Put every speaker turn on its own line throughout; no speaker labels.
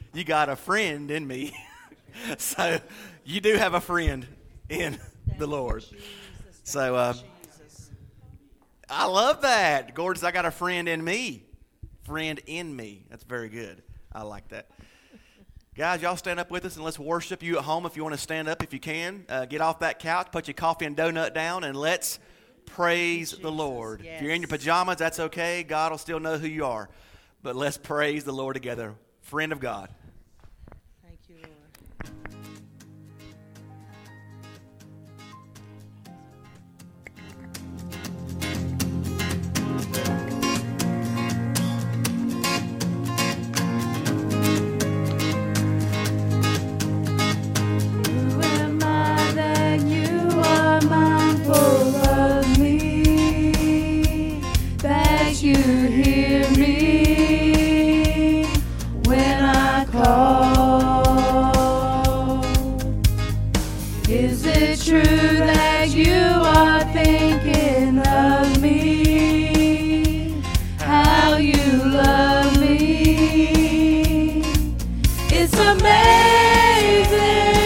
you got a friend in me. So you do have a friend in the Lord. So I love that. Gorgeous, I got a friend in me. Friend in me. That's very good. I like that. Guys, y'all stand up with us and let's worship. You at home, if you want to stand up, if you can. Get off that couch, put your coffee and donut down, and let's praise the Lord.
Yes.
If you're in your pajamas, that's okay. God will still know who you are. But let's praise the Lord together. Friend of God.
Thank you, Lord.
Who am I that you are mindful of me, that you hear me when I call? Is it true that you are thinking of me, how you love me? It's amazing.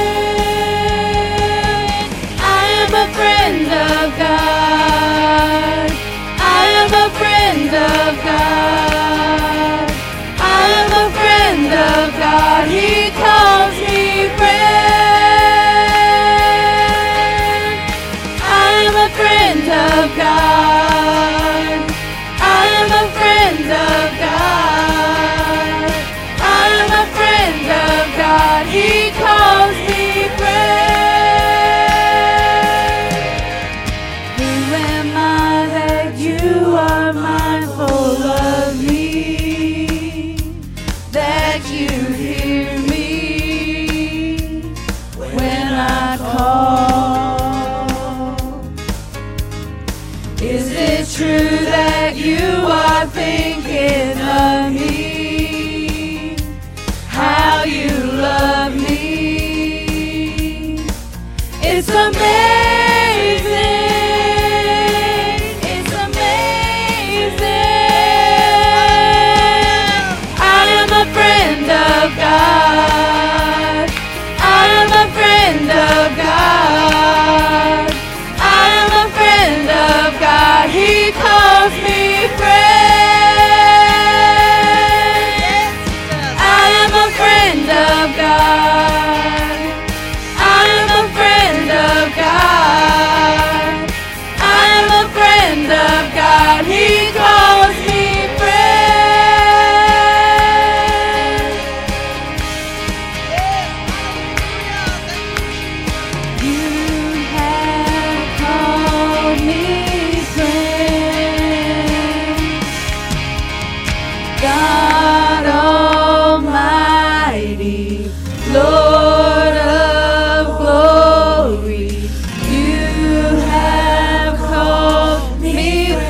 I am a friend of God. I am a friend of God. I am a friend of God. He calls me friend. I am a friend of God. I am a friend of God. I am a friend of God. He calls me friend. Who am I that you are mindful of me, that you hear me when I call? Is it true that you are thinking of me, how you love me? It's amazing. It's amazing. I am a friend of God. I am a friend of God. I am a friend of God. He calls me friend. I am a friend of God. I am a friend of God. I am a friend of God. He calls me friend. You have called me friend. God Almighty, Lord of glory, you have called me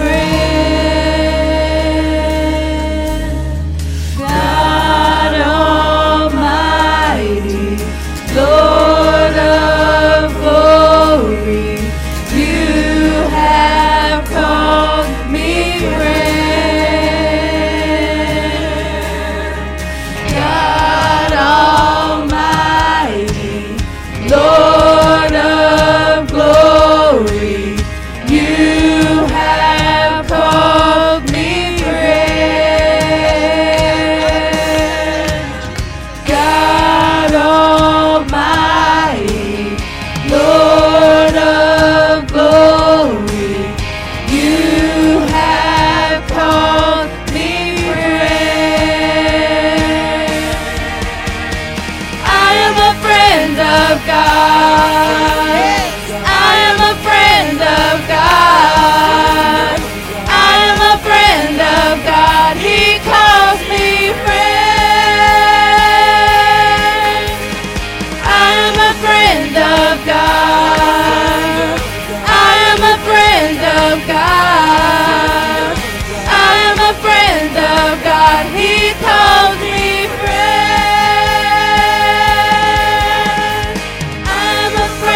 friend. God Almighty, Lord of glory, you have called me friend. God Almighty, Lord of glory, you have called me friend. God Almighty, Lord of glory, you have called me friend. I am a friend of God. I am a friend of God. I am a friend of God. He calls me friend. I am a friend of God. I am a friend of God. I am a friend of God. He calls me friend. I am a friend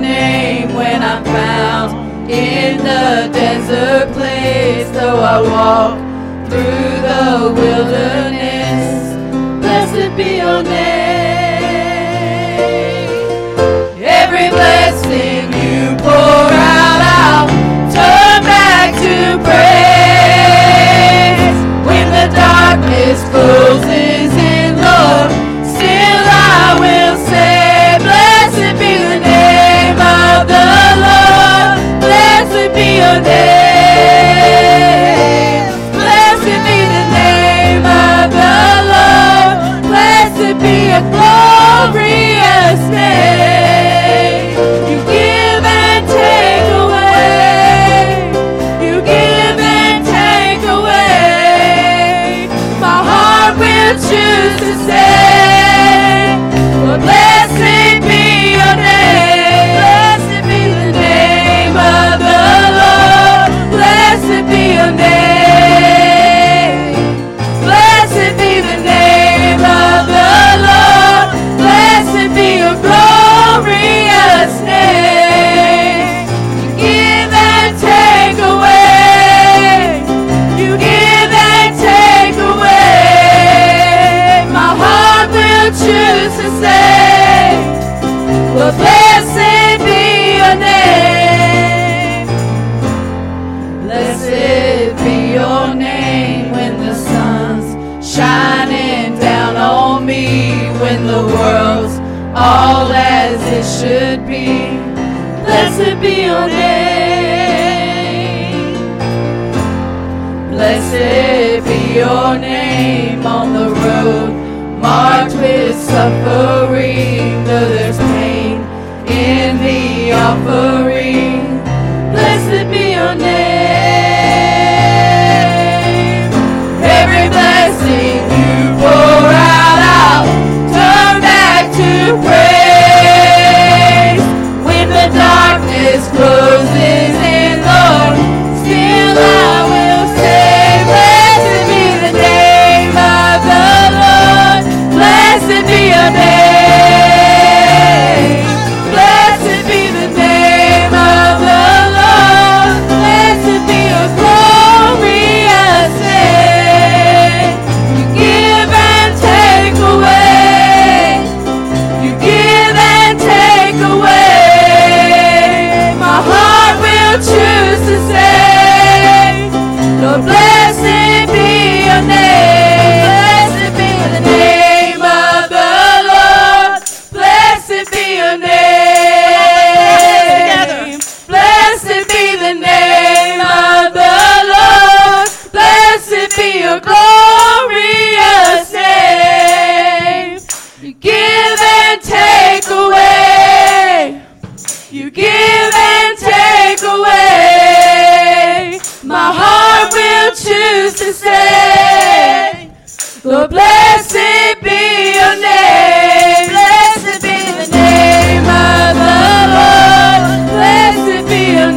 name when I'm found in the desert place. Though I walk through the wilderness, blessed be your name. Every blessing you pour out, I'll turn back to praise. When the darkness closes in, Lord, still I will say, blessed be the name of the Lord. Blessed be your name. Blessed be the name of the Lord. Blessed be your glorious name. You give and take away. You give and take away. My heart will choose to say, Lord, blessed be your name. Blessed be the name of the Lord. Blessed be your name. Blessed be the name of the Lord. Blessed be your glorious name. You give and take away. You give and take away. My heart will choose to say, Lord, blessed be your name. Blessed be your name when the sun's shining down on me, when the world's all as it should be. Blessed be your name. Blessed be your name on the road marked with suffering, though there's pain in the offering. Blessed be your name. Every blessing you pour out, I'll turn back to praise. When the darkness closes in, Lord, still I will say, blessed be the name of the Lord. Blessed be your name. Blessed be the name of the Lord. Blessed be your glorious name. You give and take away. You give and take away. My heart will choose to say, Lord, blessed be your name. Blessed be the name of the Lord. Blessed be your name. Blessed be the name of the Lord. Blessed be your glorious name. You give and take away. You give and take away. My heart will choose to say, Lord, blessed be your name. Blessed be the name of the Lord. Blessed be your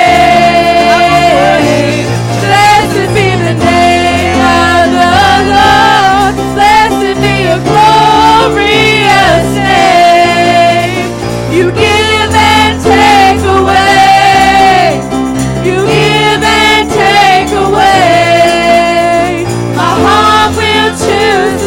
name. Blessed be the name of the Lord. Blessed be your glorious name. You give and take away. You give and take away. My heart will choose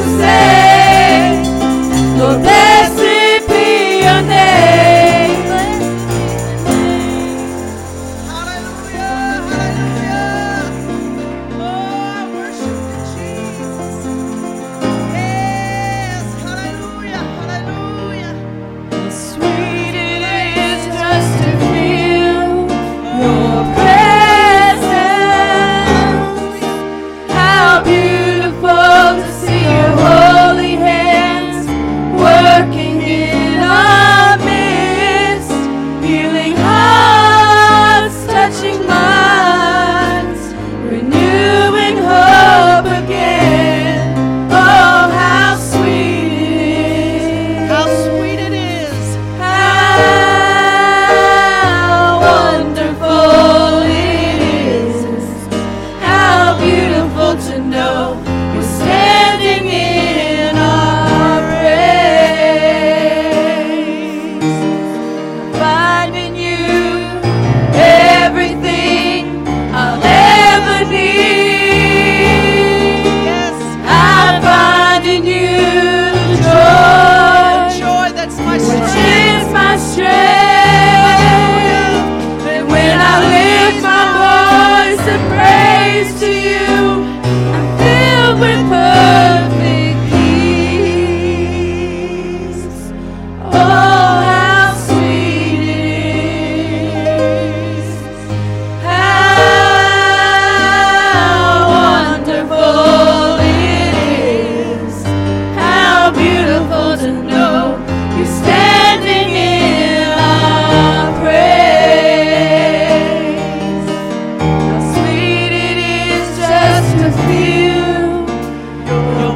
lift my voice and praise to you. I'm filled with perfect peace. Oh, how sweet it is. How wonderful it is. How beautiful to know you're standing in our praise. How sweet it is just to feel your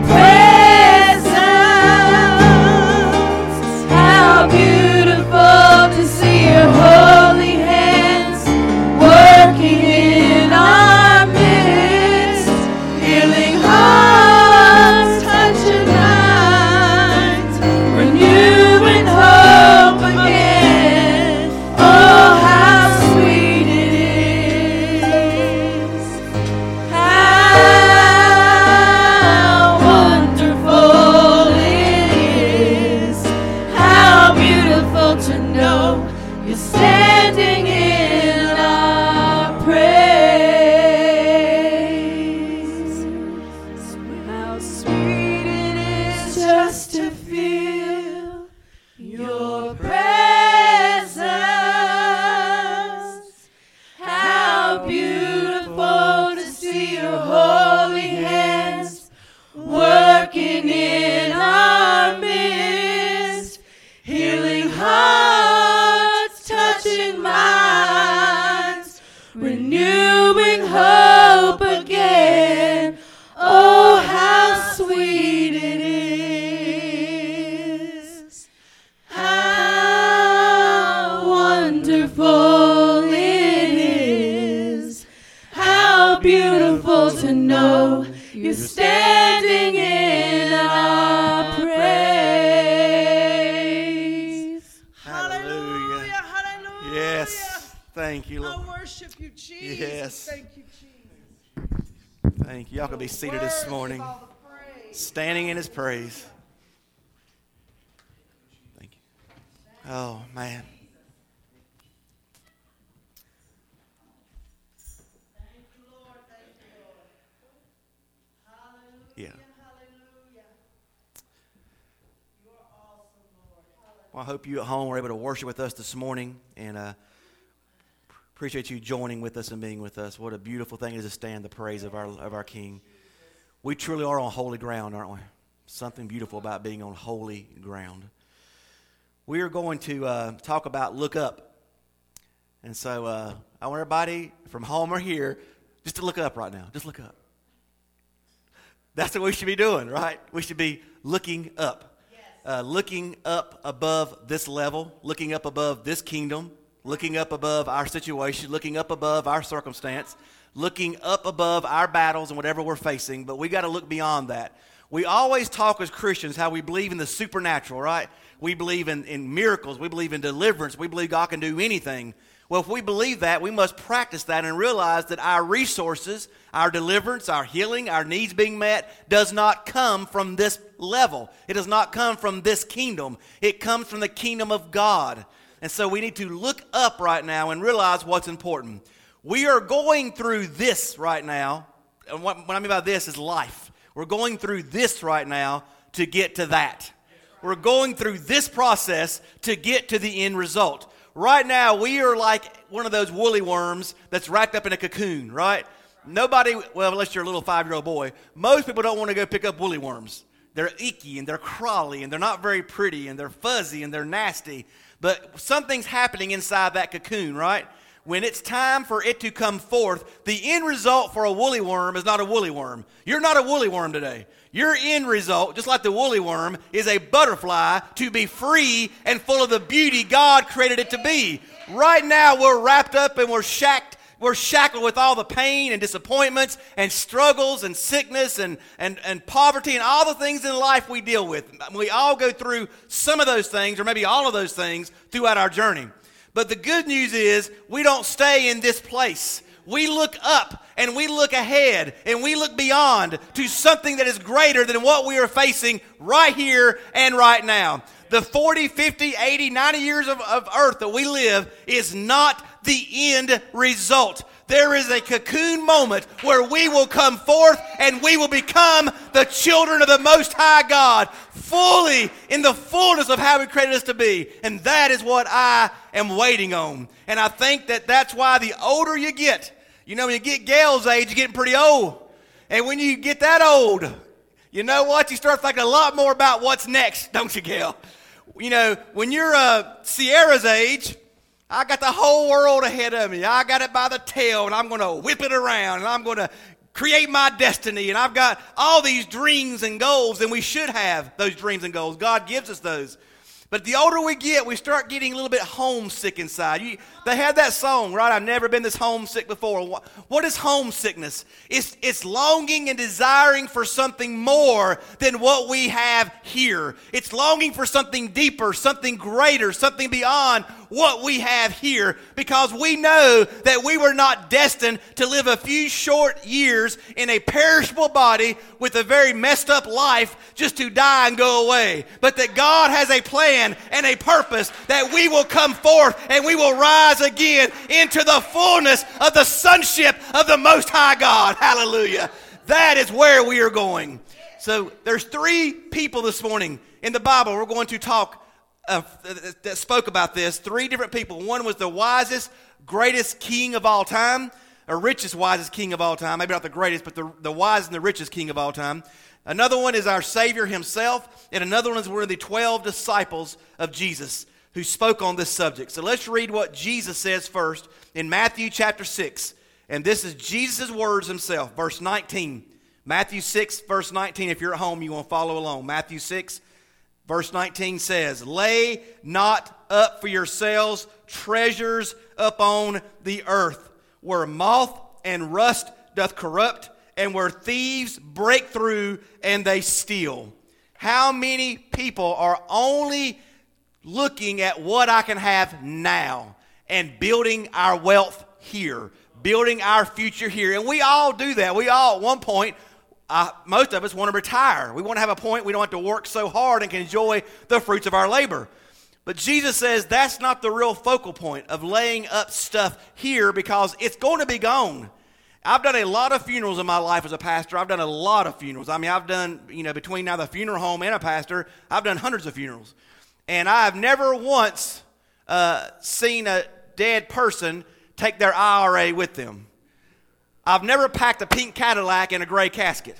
presence. How beautiful to see your holy hands working in our midst, healing hearts, touching minds, renewing hope again. Oh, how sweet it is. How wonderful it is. How beautiful to know you're standing in our praise. How sweet it is just to feel your presence. How beautiful to see your holy hands working in our midst, healing hearts, touching minds, renewing hope again. Oh, how sweet it is. How wonderful it is. How beautiful to know you're standing in our praise.
Hallelujah.
Hallelujah.
Yes. Thank you,
I
Lord.
worship you, Jesus.
Yes.
Thank you, Jesus.
Thank you. Y'all can be seated this
Worthy
morning,
of all the praise.
standing in his praise. Thank you. Oh, man.
Thank you, Lord. Thank you, Lord. Hallelujah.
Yeah.
Hallelujah. You are awesome, Lord. Hallelujah.
Well, I hope you at home were able to worship with us this morning, and appreciate you joining with us and being with us. What a beautiful thing it is to stand in the praise of our King. We truly are on holy ground, aren't we? Something beautiful about being on holy ground. We are going to talk about look up. And so I want everybody from home or here just to look up right now. Just look up. That's what we should be doing, right? We should be looking up. Looking up above this level, looking up above this kingdom, looking up above our situation, looking up above our circumstance, looking up above our battles and whatever we're facing, but we got to look beyond that. We always talk as Christians how we believe in the supernatural, right? We believe in miracles. We believe in deliverance. We believe God can do anything. Well, if we believe that, we must practice that and realize that our resources, our deliverance, our healing, our needs being met does not come from this level. It does not come from this kingdom. It comes from the kingdom of God. And so we need to look up right now and realize what's important. We are going through this right now. And what I mean by this is life. We're going through this right now to get to that. We're going through this process to get to the end result. Right now, we are like one of those woolly worms that's wrapped up in a cocoon, right? Nobody, well, unless you're a little 5-year-old boy, most people don't want to go pick up woolly worms. They're icky and they're crawly and they're not very pretty and they're fuzzy and they're nasty. But something's happening inside that cocoon, right? When it's time for it to come forth, the end result for a woolly worm is not a woolly worm. You're not a woolly worm today. Your end result, just like the woolly worm, is a butterfly to be free and full of the beauty God created it to be. Right now, we're wrapped up and we're shackled with all the pain and disappointments and struggles and sickness and poverty and all the things in life we deal with. We all go through some of those things or maybe all of those things throughout our journey. But the good news is we don't stay in this place. We look up and we look ahead and we look beyond to something that is greater than what we are facing right here and right now. The 40, 50, 80, 90 years of earth that we live is not the end result. There is a cocoon moment where we will come forth and we will become the children of the Most High God, fully in the fullness of how He created us to be. And that is what I am waiting on. And I think that that's why the older you get, you know, when you get Gail's age, you're getting pretty old. And when you get that old, you know what? You start thinking a lot more about what's next, don't you, Gail? You know, when you're Sierra's age, I got the whole world ahead of me. I got it by the tail, and I'm going to whip it around, and I'm going to create my destiny. And I've got all these dreams and goals, and we should have those dreams and goals. God gives us those. But the older we get, we start getting a little bit homesick inside. They had that song, right? I've never been this homesick before. What is homesickness? It's longing and desiring for something more than what we have here. It's longing for something deeper, something greater, something beyond what we have here, because we know that we were not destined to live a few short years in a perishable body with a very messed up life just to die and go away, but that God has a plan and a purpose that we will come forth and we will rise again into the fullness of the sonship of the Most High God. Hallelujah. That is where we are going. So there's 3 people this morning in the Bible we're going to talk that spoke about this. 3 different people. One was the wisest, greatest king of all time, or richest, wisest king of all time. Maybe not the greatest, but the wisest and the richest king of all time. Another one is our Savior himself, and another one is one of the 12 disciples of Jesus who spoke on this subject. So let's read what Jesus says first in Matthew chapter 6. And this is Jesus' words himself, verse 19. Matthew 6, verse 19. If you're at home, you want to follow along. Matthew 6, verse 19 says, "Lay not up for yourselves treasures upon the earth, where moth and rust doth corrupt, and where thieves break through and they steal." How many people are only looking at what I can have now and building our wealth here, building our future here? And we all do that. We all, at one point, most of us want to retire. We want to have a point we don't have to work so hard and can enjoy the fruits of our labor. But Jesus says that's not the real focal point of laying up stuff here, because it's going to be gone. I've done a lot of funerals in my life as a pastor. I've done a lot of funerals. I mean, I've done, between now the funeral home and a pastor, I've done hundreds of funerals. And I've never once seen a dead person take their IRA with them. I've never packed a pink Cadillac in a gray casket.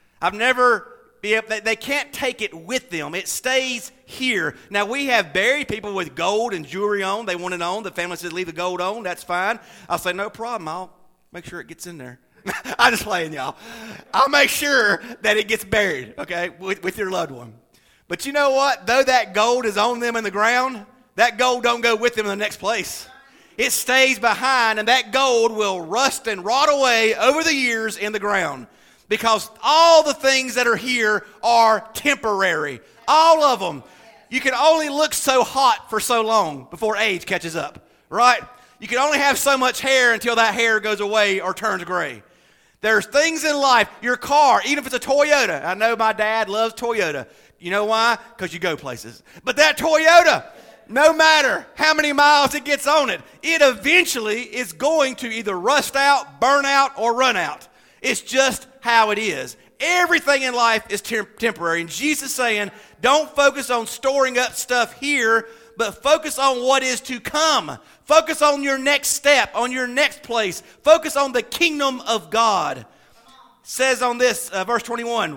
They can't take it with them. It stays here. Now, we have buried people with gold and jewelry on. They want it on. The family says, leave the gold on. That's fine. I'll say, no problem. I'll make sure it gets in there. I'm just playing, y'all. I'll make sure that it gets buried, okay, with your loved one. But you know what? Though that gold is on them in the ground, that gold don't go with them in the next place. It stays behind, and that gold will rust and rot away over the years in the ground, because all the things that are here are temporary. All of them. You can only look so hot for so long before age catches up, right? You can only have so much hair until that hair goes away or turns gray. There's things in life, your car, even if it's a Toyota. I know my dad loves Toyota. You know why? Because you go places. But that Toyota, no matter how many miles it gets on it, it eventually is going to either rust out, burn out, or run out. It's just how it is. Everything in life is temporary. And Jesus is saying, don't focus on storing up stuff here, but focus on what is to come. Focus on your next step, on your next place. Focus on the kingdom of God. It says on this, verse 21,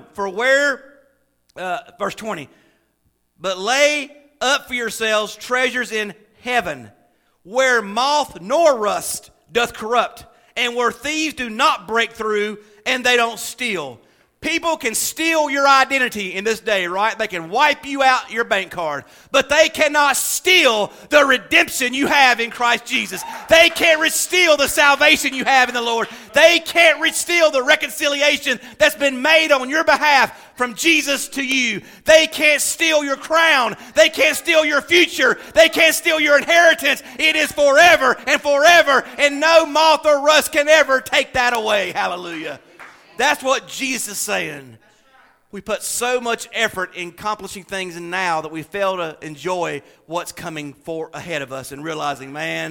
verse 20, "But lay up for yourselves treasures in heaven, where moth nor rust doth corrupt, and where thieves do not break through and they don't steal." People can steal your identity in this day, right? They can wipe you out your bank card, but they cannot steal the redemption you have in Christ Jesus. They can't steal the salvation you have in the Lord. They can't steal the reconciliation that's been made on your behalf from Jesus to you. They can't steal your crown. They can't steal your future. They can't steal your inheritance. It is forever and forever, and no moth or rust can ever take that away. Hallelujah. That's what Jesus is saying. We put so much effort in accomplishing things now that we fail to enjoy what's coming ahead of us, and realizing, man,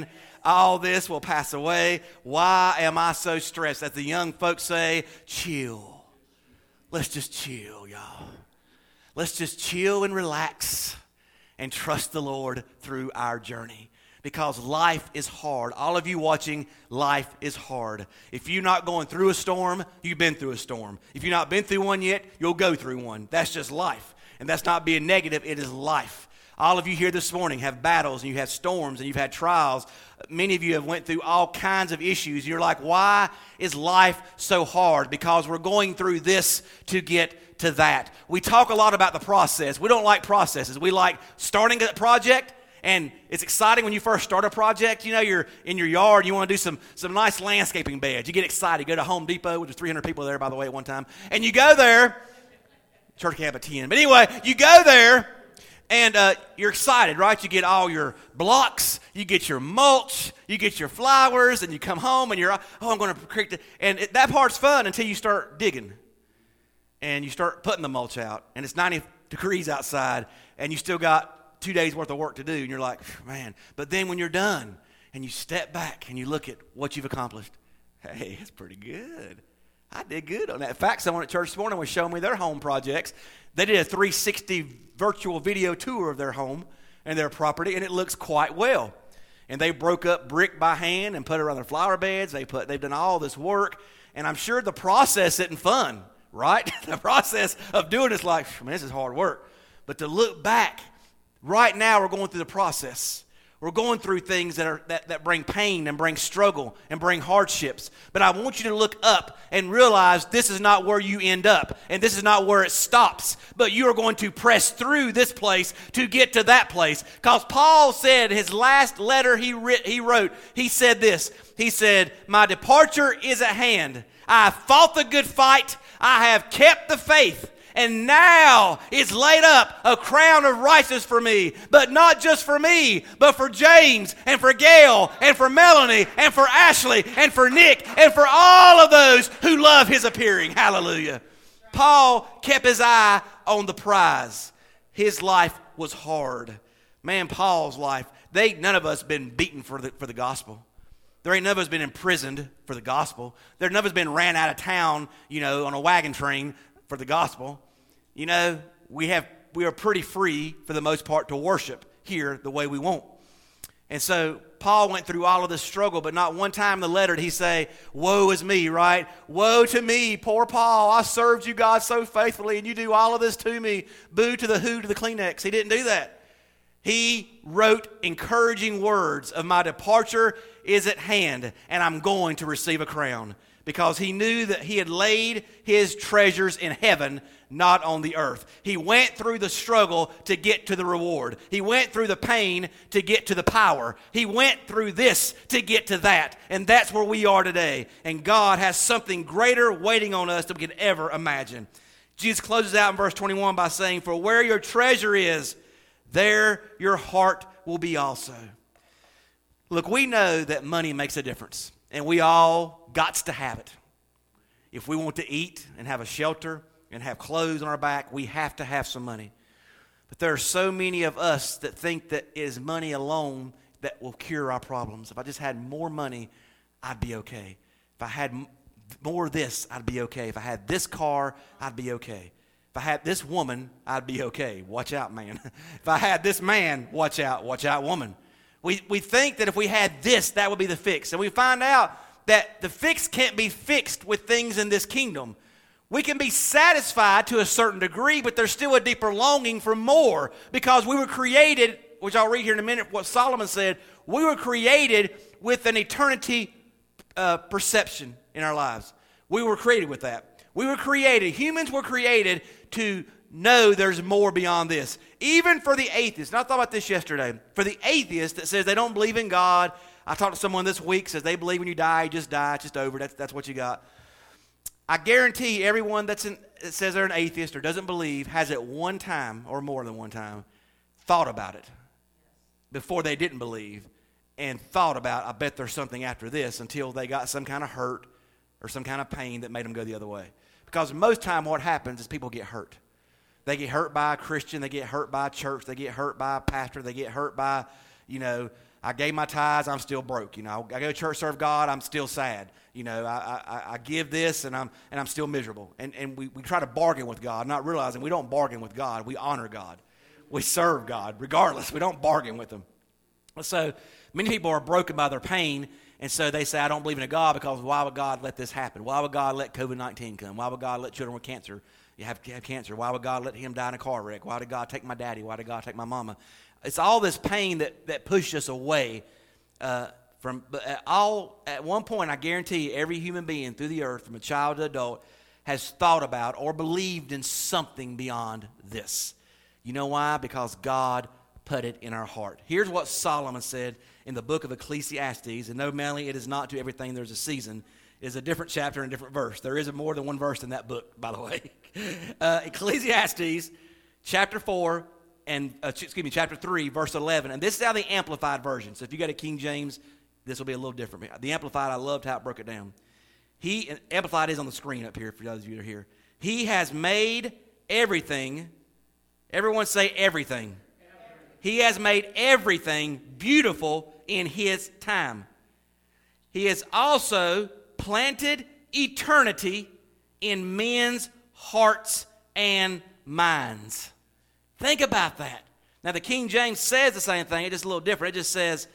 All this will pass away. Why am I so stressed? As the young folks say, chill. Let's just chill, y'all. Let's just chill and relax and trust the Lord through our journey. Because life is hard. All of you watching, life is hard. If you're not going through a storm, you've been through a storm. If you've not been through one yet, you'll go through one. That's just life. And that's not being negative, it is life. All of you here this morning have battles, and you have storms, and you've had trials. Many of you have went through all kinds of issues. You're like, why is life so hard? Because we're going through this to get to that. We talk a lot about the process. We don't like processes. We like starting a project. And it's exciting when you first start a project. You know, you're in your yard, you want to do some nice landscaping beds. You get excited. You go to Home Depot, which was 300 people there, by the way, at one time. And you go there. Church can have a 10. But anyway, you go there, and you're excited, right? You get all your blocks. You get your mulch. You get your flowers. And you come home, and you're, I'm going to create it. And that part's fun until you start digging. And you start putting the mulch out. And it's 90 degrees outside, and you still got 2 days worth of work to do, and you're like, man. But then when you're done and you step back and you look at what you've accomplished, hey, it's pretty good. I did good on that. In fact, someone at church this morning was showing me their home projects. They did a 360 virtual video tour of their home and their property, and it looks quite well. And they broke up brick by hand and put it around their flower beds. They've done all this work, and I'm sure the process isn't fun, right? The process of doing it's like, man, this is hard work. But to look back, right now, we're going through the process. We're going through things that bring pain and bring struggle and bring hardships. But I want you to look up and realize this is not where you end up, and this is not where it stops. But you are going to press through this place to get to that place. Because Paul said his last letter he wrote, he said this. He said, my departure is at hand. I have fought the good fight. I have kept the faith. And now is laid up a crown of righteousness for me. But not just for me, but for James and for Gail and for Melanie and for Ashley and for Nick and for all of those who love his appearing. Hallelujah. Paul kept his eye on the prize. His life was hard. Man, Paul's life, none of us been beaten for the gospel. There ain't none of us been imprisoned for the gospel. There none of us been ran out of town, on a wagon train for the gospel. We are pretty free for the most part to worship here the way we want. And so Paul went through all of this struggle, but not one time in the letter did he say, woe is me, right? Woe to me, poor Paul. I served you, God, so faithfully, and you do all of this to me. Boo to the who to the Kleenex. He didn't do that. He wrote encouraging words of my departure is at hand, and I'm going to receive a crown. Because he knew that he had laid his treasures in heaven, not on the earth. He went through the struggle to get to the reward. He went through the pain to get to the power. He went through this to get to that. And that's where we are today. And God has something greater waiting on us than we could ever imagine. Jesus closes out in verse 21 by saying, for where your treasure is, there your heart will be also. Look, we know that money makes a difference. And we all got to have it. If we want to eat and have a shelter and have clothes on our back, we have to have some money. But there are so many of us that think that it is money alone that will cure our problems. If I just had more money, I'd be okay. If I had more of this, I'd be okay. If I had this car, I'd be okay. If I had this woman, I'd be okay. Watch out, man. If I had this man, watch out. Watch out, woman. We think that if we had this, that would be the fix. And we find out that the fix can't be fixed with things in this kingdom. We can be satisfied to a certain degree, but there's still a deeper longing for more. Because we were created, which I'll read here in a minute, what Solomon said, we were created with an eternity perception in our lives. We were created with that. We were created, humans were created to know there's more beyond this. Even for the atheist, and I thought about this yesterday, for the atheist that says they don't believe in God. I talked to someone this week, says they believe when you die, you just die, it's just over, that's what you got. I guarantee everyone that says they're an atheist or doesn't believe has at one time, or more than one time, thought about it before they didn't believe, and thought about, I bet there's something after this, until they got some kind of hurt or some kind of pain that made them go the other way. Because most time what happens is people get hurt. They get hurt by a Christian. They get hurt by a church. They get hurt by a pastor. They get hurt by, I gave my tithes, I'm still broke. I go to church, serve God, I'm still sad. I give this, and I'm still miserable. And we try to bargain with God, not realizing we don't bargain with God. We honor God. We serve God regardless. We don't bargain with him. So many people are broken by their pain, and so they say, I don't believe in a God because why would God let this happen? Why would God let COVID-19 come? Why would God let children with cancer have cancer? Why would God let him die in a car wreck? Why did God take my daddy? Why did God take my mama? It's all this pain that pushed us away from. But at one point, I guarantee you, every human being through the earth, from a child to adult, has thought about or believed in something beyond this. You know why? Because God put it in our heart. Here's what Solomon said in the book of Ecclesiastes, and no, Manly, it is not to everything there's a season. It is a different chapter and a different verse. There is more than one verse in that book, by the way. Ecclesiastes chapter 4 and chapter 3, verse 11, and this is how the Amplified version. So if you got a King James, this will be a little different. The Amplified, I loved how it broke it down. Amplified is on the screen up here for those of you that are here. He has made everything. Everyone say everything. He has made everything beautiful in his time. He has also planted eternity in men's hearts and minds. Think about that. Now, the King James says the same thing. It's just a little different. It just says,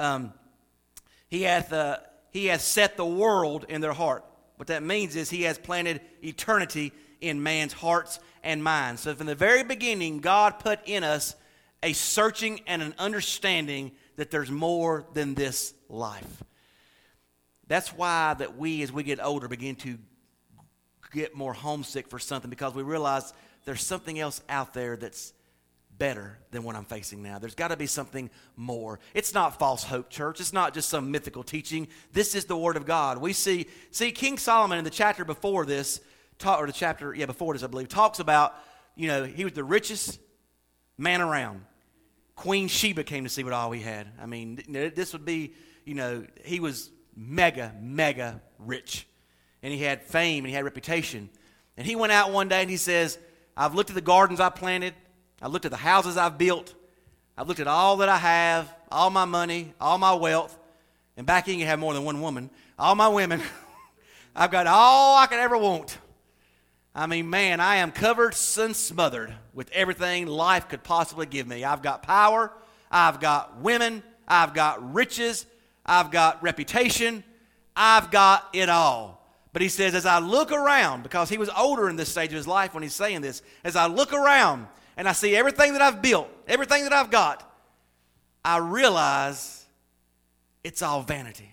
he hath set the world in their heart. What that means is he has planted eternity in man's hearts and minds. So from the very beginning, God put in us a searching and an understanding that there's more than this life. That's why that we, as we get older, begin to get more homesick for something, because we realize there's something else out there that's better than what I'm facing now. There's got to be something more. It's not false hope, church. It's not just some mythical teaching. This is the Word of God. We see King Solomon in the chapter before this, before this, I believe, talks about, he was the richest man around. Queen Sheba came to see what all he had. I mean, this would be, he was mega, mega rich. And he had fame and he had reputation. And he went out one day and he says, I've looked at the gardens I planted. I've looked at the houses I've built. I've looked at all that I have, all my money, all my wealth. And back then you have more than one woman. All my women. I've got all I could ever want. I mean, man, I am covered and smothered with everything life could possibly give me. I've got power. I've got women. I've got riches. I've got reputation. I've got it all. But he says, as I look around, because he was older in this stage of his life when he's saying this, as I look around and I see everything that I've built, everything that I've got, I realize it's all vanity.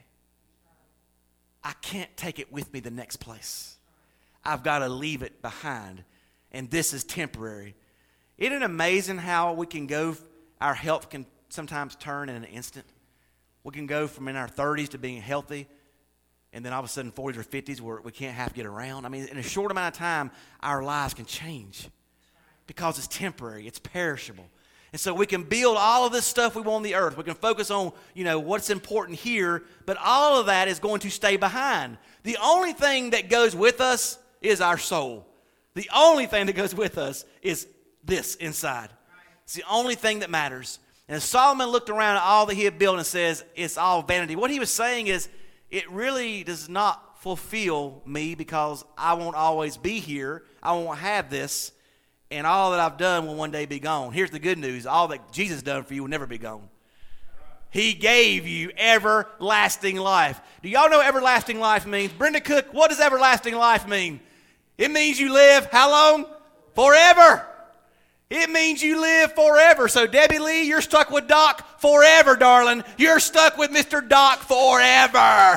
I can't take it with me the next place. I've got to leave it behind, and this is temporary. Isn't it amazing how we can go, our health can sometimes turn in an instant? We can go from in our 30s to being healthy, and then all of a sudden 40s or 50s where we can't half get around. I mean, in a short amount of time, our lives can change because it's temporary, it's perishable. And so we can build all of this stuff we want on the earth. We can focus on, what's important here, but all of that is going to stay behind. The only thing that goes with us is our soul. The only thing that goes with us is this inside. It's the only thing that matters. And as Solomon looked around at all that he had built and says, it's all vanity, what he was saying is, it really does not fulfill me because I won't always be here. I won't have this. And all that I've done will one day be gone. Here's the good news. All that Jesus done for you will never be gone. He gave you everlasting life. Do y'all know what everlasting life means? Brenda Cook, what does everlasting life mean? It means you live how long? Forever. It means you live forever. So Debbie Lee, you're stuck with Doc forever, darling. You're stuck with Mr. Doc forever.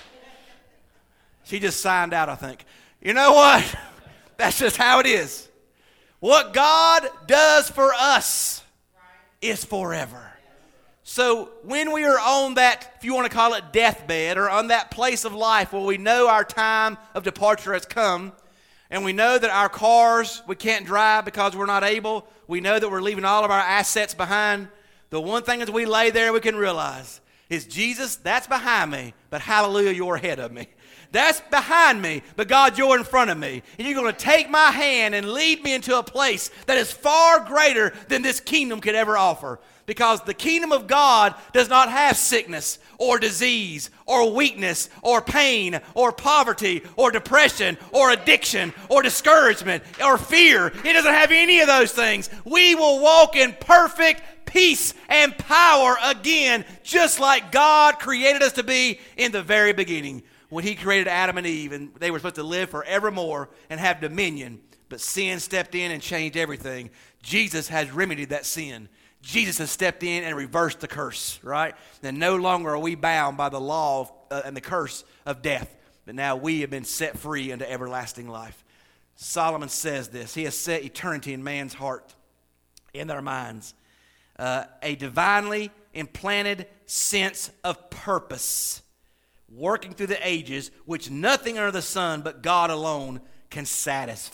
She just signed out, I think. You know what? That's just how it is. What God does for us is forever. So when we are on that, if you want to call it deathbed, or on that place of life where we know our time of departure has come, and we know that our cars we can't drive because we're not able, we know that we're leaving all of our assets behind, the one thing as we lay there we can realize is, Jesus, that's behind me, but hallelujah, you're ahead of me. That's behind me, but God, you're in front of me. And you're going to take my hand and lead me into a place that is far greater than this kingdom could ever offer. Because the kingdom of God does not have sickness or disease or weakness or pain or poverty or depression or addiction or discouragement or fear. It doesn't have any of those things. We will walk in perfect peace and power again, just like God created us to be in the very beginning when he created Adam and Eve, and they were supposed to live forevermore and have dominion. But sin stepped in and changed everything. Jesus has remedied that sin. Jesus has stepped in and reversed the curse, right? And no longer are we bound by the law and the curse of death, but now we have been set free unto everlasting life. Solomon says this. He has set eternity in man's heart, in their minds, a divinely implanted sense of purpose, working through the ages, which nothing under the sun but God alone can satisfy.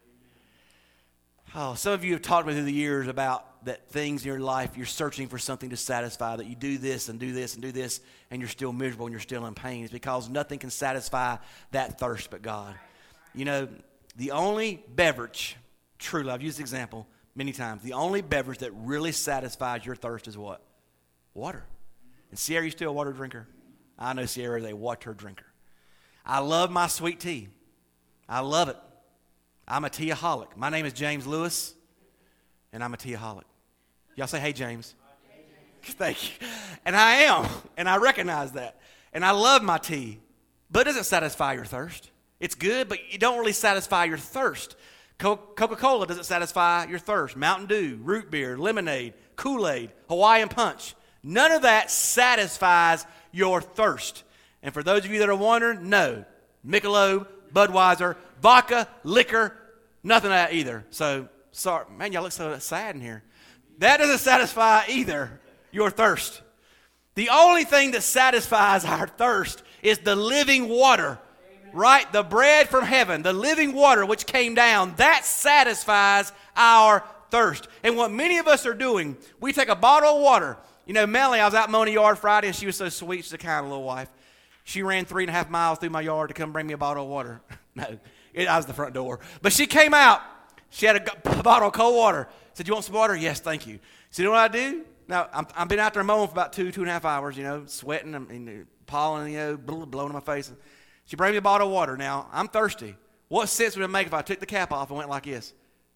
Oh, some of you have talked to me through the years about that things in your life, you're searching for something to satisfy, that you do this and do this and do this, and you're still miserable and you're still in pain. It's because nothing can satisfy that thirst but God. You know, the only beverage, truly, I've used this example many times, the only beverage that really satisfies your thirst is what? Water. And Sierra, you still a water drinker? I know Sierra is a water drinker. I love my sweet tea. I love it. I'm a teaholic. My name is James Lewis, and I'm a teaholic. Y'all say, hey, James. Thank you. And I am, and I recognize that. And I love my tea, but it doesn't satisfy your thirst. It's good, but you don't really satisfy your thirst. Coca-Cola doesn't satisfy your thirst. Mountain Dew, root beer, lemonade, Kool-Aid, Hawaiian Punch. None of that satisfies your thirst. And for those of you that are wondering, no. Michelob, Budweiser, vodka, liquor, nothing of that either. So, sorry. Man, y'all look so sad in here. That doesn't satisfy either your thirst. The only thing that satisfies our thirst is the living water, right? The bread from heaven, the living water which came down, that satisfies our thirst. And what many of us are doing, we take a bottle of water. You know, Melanie, I was out mowing the yard Friday, and she was so sweet. She's a kind of little wife. She ran 3.5 miles through my yard to come bring me a bottle of water. No, I was the front door. But she came out. She had a bottle of cold water. Said, you want some water? Yes, thank you. So you know what I do? Now, I've been out there mowing for about 2.5 hours, you know, sweating and pollen, you know, blowing in my face. She brought me a bottle of water. Now, I'm thirsty. What sense would it make if I took the cap off and went like this?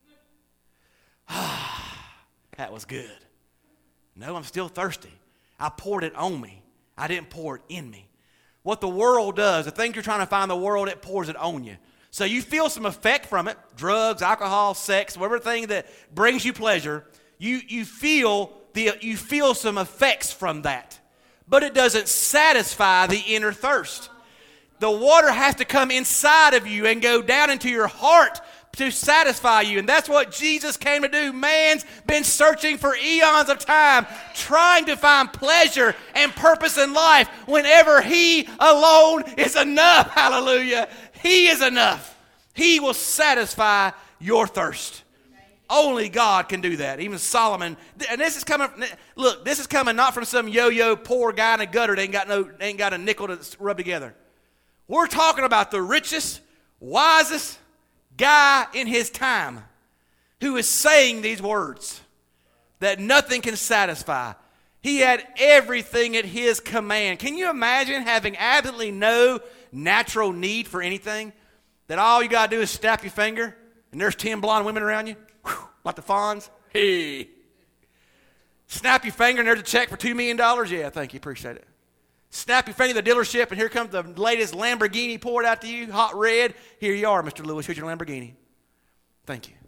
That was good. No, I'm still thirsty. I poured it on me. I didn't pour it in me. What the world does, the things you're trying to find in the world, it pours it on you. So you feel some effect from it, drugs, alcohol, sex, whatever thing that brings you pleasure, you feel some effects from that. But it doesn't satisfy the inner thirst. The water has to come inside of you and go down into your heart to satisfy you. And that's what Jesus came to do. Man's been searching for eons of time, trying to find pleasure and purpose in life whenever he alone is enough. Hallelujah. He is enough. He will satisfy your thirst. Only God can do that. Even Solomon, and this is coming, look, this is coming not from some yo-yo poor guy in a gutter that ain't got a nickel to rub together. We're talking about the richest, wisest guy in his time who is saying these words that nothing can satisfy. He had everything at his command. Can you imagine having absolutely no natural need for anything? That all you got to do is snap your finger and there's 10 blonde women around you? Whew, like the Fonz? Hey. Snap your finger and there's a check for $2 million? Yeah, thank you. Appreciate it. Snap your finger to the dealership, and here comes the latest Lamborghini poured out to you, hot red. Here you are, Mr. Lewis. Here's your Lamborghini. Thank you.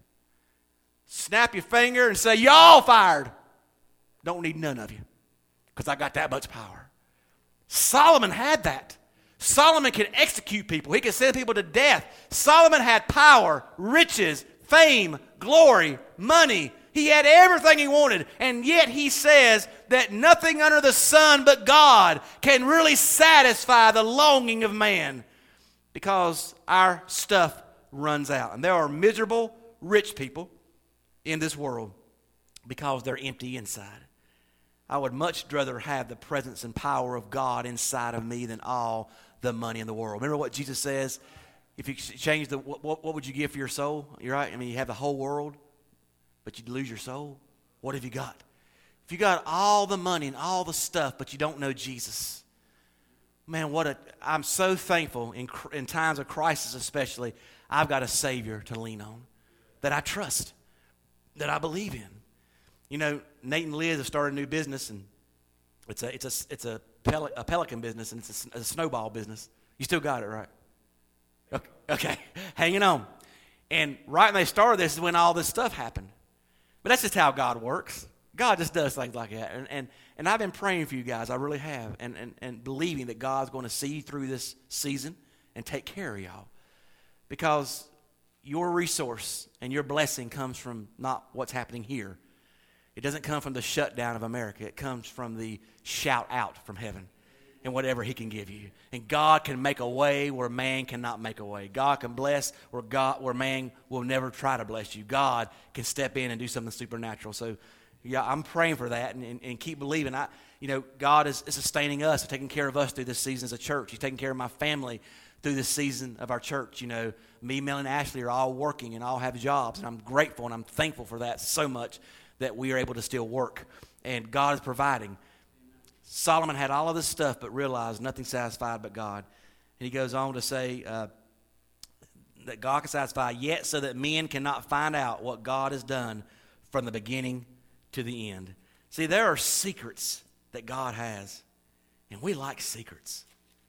Snap your finger and say, y'all fired. Don't need none of you because I got that much power. Solomon had that. Solomon could execute people. He could send people to death. Solomon had power, riches, fame, glory, money. He had everything he wanted, and yet he says that nothing under the sun but God can really satisfy the longing of man because our stuff runs out. And there are miserable rich people in this world because they're empty inside. I would much rather have the presence and power of God inside of me than all the money in the world. Remember what Jesus says? If you change what would you give for your soul? You're right. I mean, you have the whole world, but you'd lose your soul. What have you got? If you got all the money and all the stuff, but you don't know Jesus, man, I'm so thankful in times of crisis especially, I've got a Savior to lean on that I trust, that I believe in. You know, Nate and Liz have started a new business, and it's a pelican business, and it's a snowball business. You still got it, right? Okay. Hanging on. And right when they started this is when all this stuff happened. But that's just how God works. God just does things like that. And I've been praying for you guys. I really have. And believing that God's going to see you through this season and take care of y'all. Because your resource and your blessing comes from not what's happening here. It doesn't come from the shutdown of America. It comes from the shout out from heaven and whatever he can give you. And God can make a way where man cannot make a way. God can bless where man will never try to bless you. God can step in and do something supernatural. So, yeah, I'm praying for that and keep believing. God is sustaining us, taking care of us through this season as a church. He's taking care of my family through this season of our church. You know, me, Mel, and Ashley are all working and all have jobs, and I'm grateful and I'm thankful for that so much that we are able to still work. And God is providing. Solomon had all of this stuff but realized nothing satisfied but God. And he goes on to say that God can satisfy, yet so that men cannot find out what God has done from the beginning to the end. See, there are secrets that God has, and we like secrets.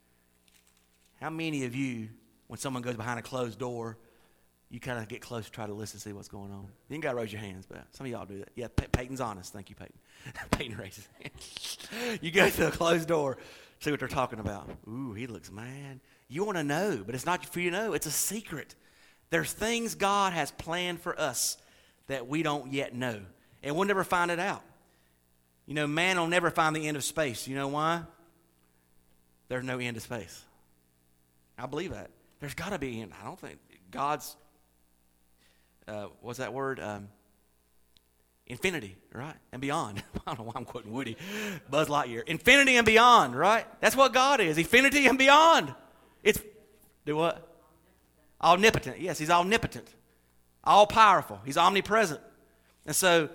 How many of you, when someone goes behind a closed door, you kind of get close to try to listen to see what's going on? You ain't got to raise your hands, but some of y'all do that. Yeah, Peyton's honest. Thank you, Peyton. Peyton raises his hand. You go to a closed door, see what they're talking about. Ooh, he looks mad. You want to know, but it's not for you to know. It's a secret. There's things God has planned for us that we don't yet know, and we'll never find it out. You know, man will never find the end of space. You know why? There's no end of space. I believe that. There's got to be an end. I don't think God's, what's that word? Infinity, right? And beyond. I don't know why I'm quoting Woody. Buzz Lightyear. Infinity and beyond, right? That's what God is. Infinity and beyond. Do what? Omnipotent. Yes, he's omnipotent. All-powerful. He's omnipresent. And so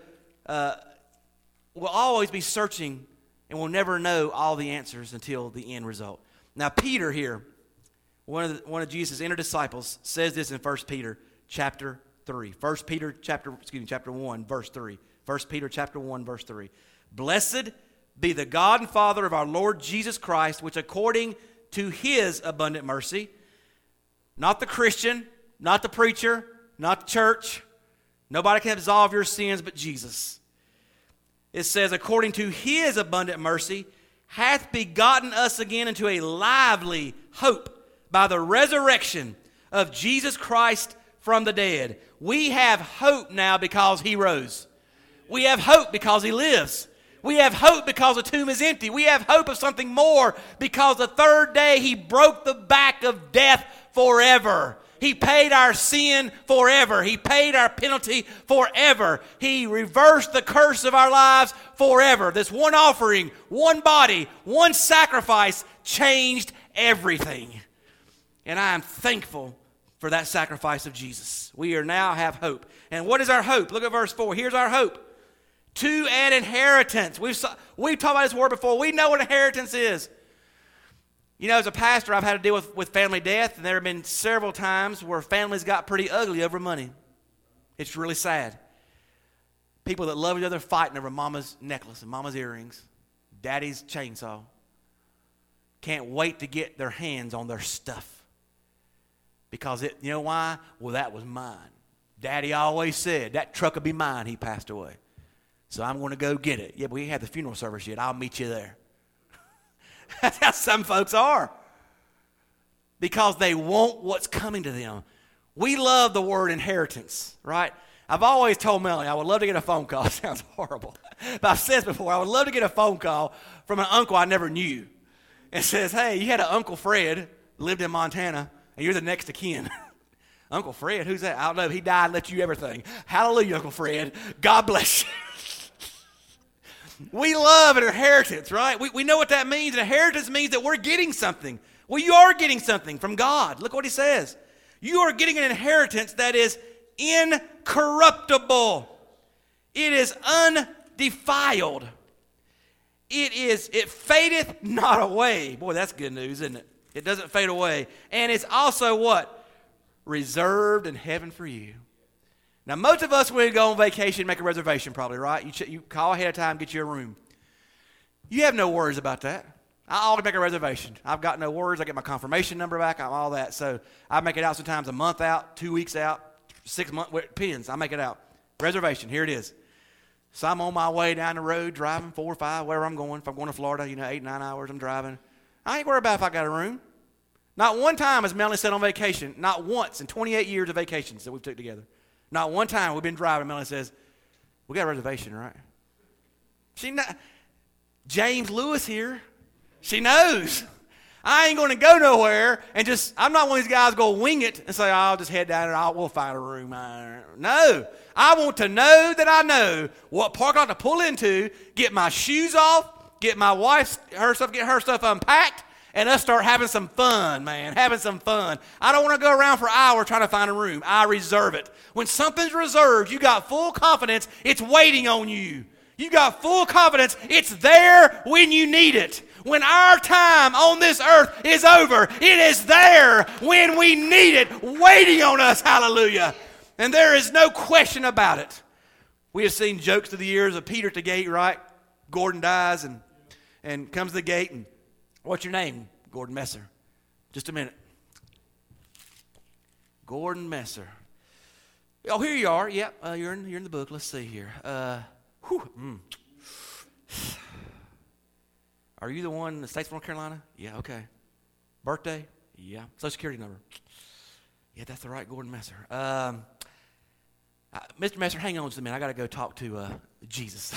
we'll always be searching, and we'll never know all the answers until the end result. Now, Peter here, one of Jesus' inner disciples, says this in 1 Peter chapter 3. 1 Peter chapter 1, verse 3. 1 Peter chapter 1, verse 3. Blessed be the God and Father of our Lord Jesus Christ, which according to his abundant mercy, not the Christian, not the preacher, not the church, nobody can absolve your sins but Jesus. It says, according to his abundant mercy, hath begotten us again into a lively hope by the resurrection of Jesus Christ from the dead. We have hope now because he rose. We have hope because he lives. We have hope because the tomb is empty. We have hope of something more because the third day he broke the back of death forever. He paid our sin forever. He paid our penalty forever. He reversed the curse of our lives forever. This one offering, one body, one sacrifice changed everything. And I am thankful for that sacrifice of Jesus. We are now have hope. And what is our hope? Look at verse 4. Here's our hope. To an inheritance. We've talked about this word before. We know what inheritance is. You know, as a pastor, I've had to deal with family death, and there have been several times where families got pretty ugly over money. It's really sad. People that love each other fighting over mama's necklace and mama's earrings, daddy's chainsaw. Can't wait to get their hands on their stuff. Because you know why? Well, that was mine. Daddy always said, that truck will be mine. He passed away. So I'm going to go get it. Yeah, but we ain't had the funeral service yet. I'll meet you there. That's how some folks are. Because they want what's coming to them. We love the word inheritance, right? I've always told Melanie I would love to get a phone call. It sounds horrible. But I've said this before. I would love to get a phone call from an uncle I never knew. And says, hey, you had an Uncle Fred, lived in Montana, and you're the next of kin. Uncle Fred, who's that? I don't know. He died and left you everything. Hallelujah, Uncle Fred. God bless you. We love an inheritance, right? We know what that means. An inheritance means that we're getting something. Well, you are getting something from God. Look what he says. You are getting an inheritance that is incorruptible. It is undefiled. It fadeth not away. Boy, that's good news, isn't it? It doesn't fade away. And it's also what? Reserved in heaven for you. Now, most of us, when we go on vacation, make a reservation probably, right? You call ahead of time, get you a room. You have no worries about that. I always make a reservation. I've got no worries. I get my confirmation number back, all that. So I make it out sometimes a month out, 2 weeks out, 6 months, it depends. I make it out. Reservation, here it is. So I'm on my way down the road, driving 4 or 5, wherever I'm going. If I'm going to Florida, 8, 9 hours I'm driving. I ain't worried about if I got a room. Not one time has Melanie said on vacation, not once in 28 years of vacations that we've took together. Not one time we've been driving, Melanie says, we got a reservation, right? James Lewis here, she knows. I ain't going to go nowhere and I'm not one of these guys go wing it and say, I'll just head down and we'll find a room. No. I want to know that I know what parking lot to pull into, get my shoes off, get my wife's, get her stuff unpacked, and us start having some fun, man, having some fun. I don't want to go around for hours trying to find a room. I reserve it. When something's reserved, you got full confidence it's waiting on you. You got full confidence it's there when you need it. When our time on this earth is over, it is there when we need it, waiting on us. Hallelujah. And there is no question about it. We have seen jokes through the years of Peter at the gate, right? Gordon dies and comes to the gate and, what's your name? Gordon Messer. Just a minute. Gordon Messer. Oh, here you are. Yep, you're in the book. Let's see here. Are you the one in the States of North Carolina? Yeah, okay. Birthday? Yeah. Social Security number? Yeah, that's the right Gordon Messer. Mr. Messer, hang on just a minute. I got to go talk to Jesus.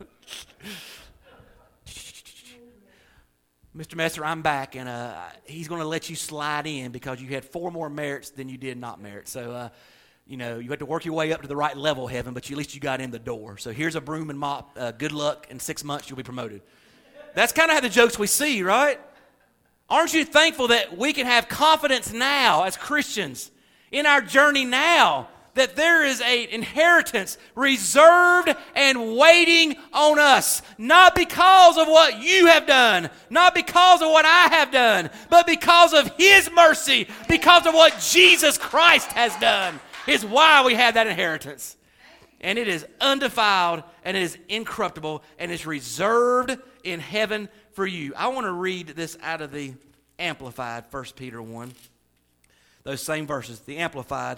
Mr. Messer, I'm back, and he's going to let you slide in because you had 4 more merits than you did not merit. So, you have to work your way up to the right level, heaven, but at least you got in the door. So here's a broom and mop. Good luck. In 6 months, you'll be promoted. That's kind of how the jokes we see, right? Aren't you thankful that we can have confidence now as Christians in our journey now that there is an inheritance reserved and waiting on us, not because of what you have done, not because of what I have done, but because of His mercy, because of what Jesus Christ has done is why we have that inheritance. And it is undefiled, and it is incorruptible, and it's reserved in heaven for you. I want to read this out of the Amplified, 1 Peter 1. Those same verses, the Amplified,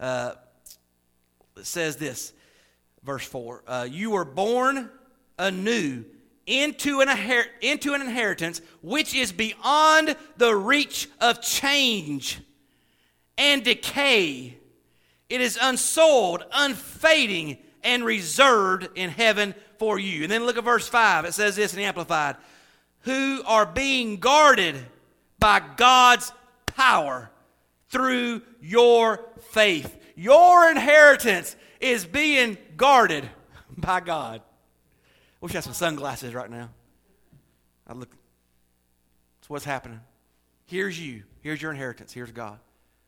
says this, verse 4. You were born anew into an inheritance which is beyond the reach of change and decay. It is unsoiled, unfading, and reserved in heaven for you. And then look at verse 5. It says this in the Amplified. Who are being guarded by God's power through your faith. Your inheritance is being guarded by God. I wish I had some sunglasses right now. That's what's happening. Here's you. Here's your inheritance. Here's God.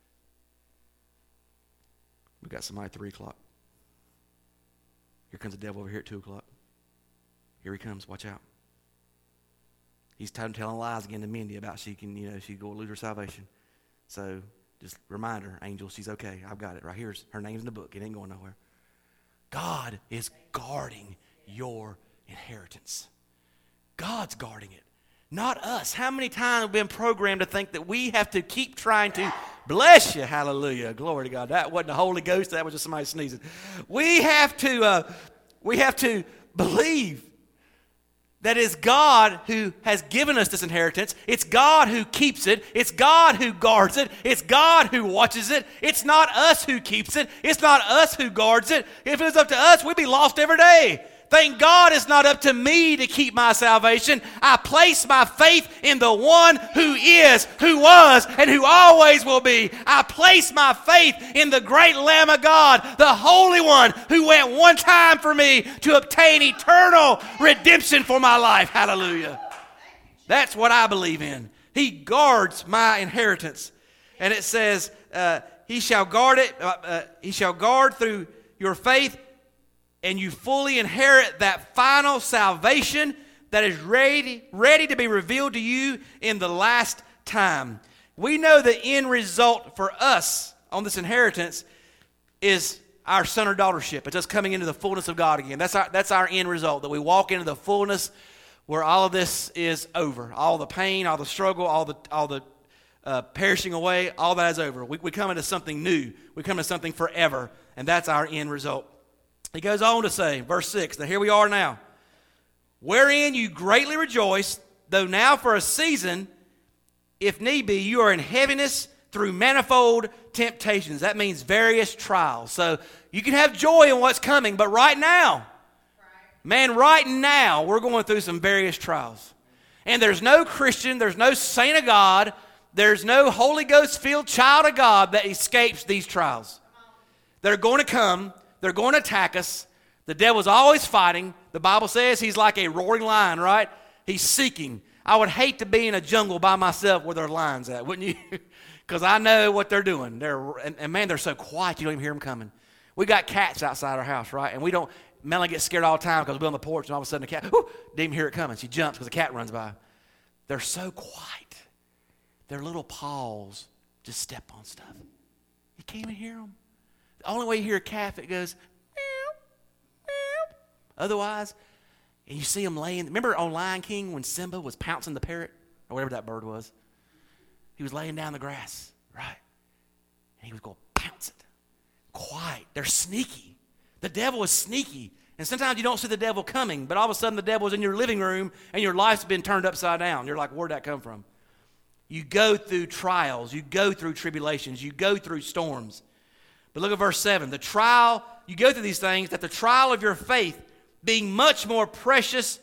We've got somebody at 3 o'clock. Here comes the devil over here at 2 o'clock. Here he comes. Watch out. He's telling lies again to Mindy about she can go lose her salvation. So just remind her, Angel, she's okay. I've got it right here. Her name's in the book. It ain't going nowhere. God is guarding your inheritance. God's guarding it, not us. How many times have we been programmed to think that we have to keep trying to bless you? Hallelujah. Glory to God. That wasn't the Holy Ghost. That was just somebody sneezing. We have to believe that it's God who has given us this inheritance. It's God who keeps it. It's God who guards it. It's God who watches it. It's not us who keeps it. It's not us who guards it. If it was up to us, we'd be lost every day. Thank God it's not up to me to keep my salvation. I place my faith in the one who is, who was, and who always will be. I place my faith in the great Lamb of God, the Holy One who went one time for me to obtain eternal redemption for my life. Hallelujah. That's what I believe in. He guards my inheritance. And it says, he shall guard it. He shall guard through your faith and you fully inherit that final salvation that is ready to be revealed to you in the last time. We know the end result for us on this inheritance is our son or daughtership. It's us coming into the fullness of God again. That's our end result, that we walk into the fullness where all of this is over. All the pain, all the struggle, all the perishing away, all that is over. We come into something new. We come into something forever, and that's our end result. He goes on to say, verse 6, now here we are now. Wherein you greatly rejoice, though now for a season, if need be, you are in heaviness through manifold temptations. That means various trials. So you can have joy in what's coming, but right now, right now, we're going through some various trials. And there's no Christian, there's no saint of God, there's no Holy Ghost-filled child of God that escapes these trials. They're going to come. They're going to attack us. The devil's always fighting. The Bible says he's like a roaring lion, right? He's seeking. I would hate to be in a jungle by myself where there are lions at, wouldn't you? Because I know what they're doing. And man, they're so quiet you don't even hear them coming. We got cats outside our house, right? And Melanie gets scared all the time because we're on the porch and all of a sudden the cat, didn't even hear it coming. She jumps because the cat runs by. They're so quiet. Their little paws just step on stuff. You can't even hear them. The only way you hear a cat, it goes, meow, meow. Otherwise, and you see them laying. Remember on Lion King when Simba was pouncing the parrot? Or whatever that bird was? He was laying down in the grass, right? And he was going, pounce it. Quiet. They're sneaky. The devil is sneaky. And sometimes you don't see the devil coming, but all of a sudden the devil is in your living room and your life's been turned upside down. You're like, where'd that come from? You go through trials. You go through tribulations. You go through storms. But look at verse 7. The trial, you go through these things, that the trial of your faith, being much more precious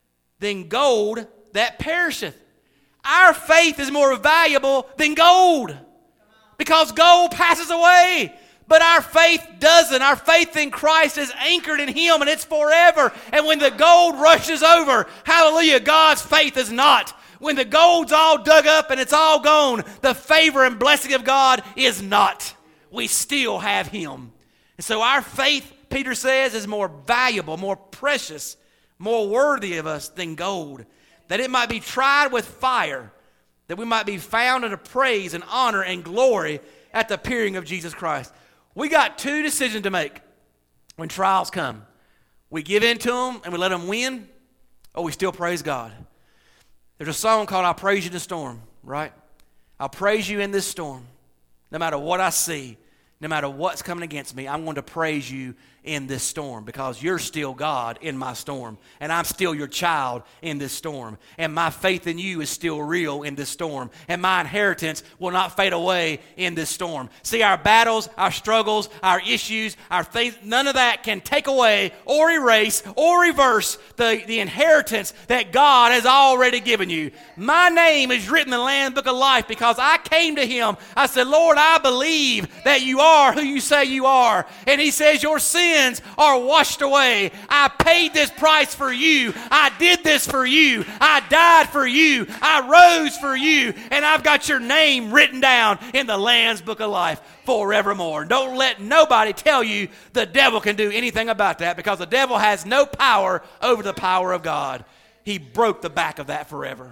than gold that perisheth. Our faith is more valuable than gold. Because gold passes away. But our faith doesn't. Our faith in Christ is anchored in Him, and it's forever. And when the gold rushes over, hallelujah, God's faith is not. When the gold's all dug up and it's all gone, the favor and blessing of God is not. We still have Him. And so our faith, Peter says, is more valuable, more precious, more worthy of us than gold, that it might be tried with fire, that we might be found unto praise and honor and glory at the appearing of Jesus Christ. We got two decisions to make when trials come. We give in to them and we let them win, or we still praise God. There's a song called I'll Praise You in the Storm, right? I'll praise you in this storm. No matter what I see, no matter what's coming against me, I'm going to praise you in this storm because you're still God in my storm. And I'm still your child in this storm. And my faith in you is still real in this storm. And my inheritance will not fade away in this storm. See, our battles, our struggles, our issues, our faith, none of that can take away or erase or reverse the inheritance that God has already given you. My name is written in the Lamb's Book of Life because I came to Him. I said, Lord, I believe that you are who you say you are. And He says, your sins are washed away. I paid this price for you. I did this for you. I died for you. I rose for you. And I've got your name written down in the Lamb's Book of Life forevermore. Don't let nobody tell you the devil can do anything about that, because the devil has no power over the power of God. He broke the back of that forever.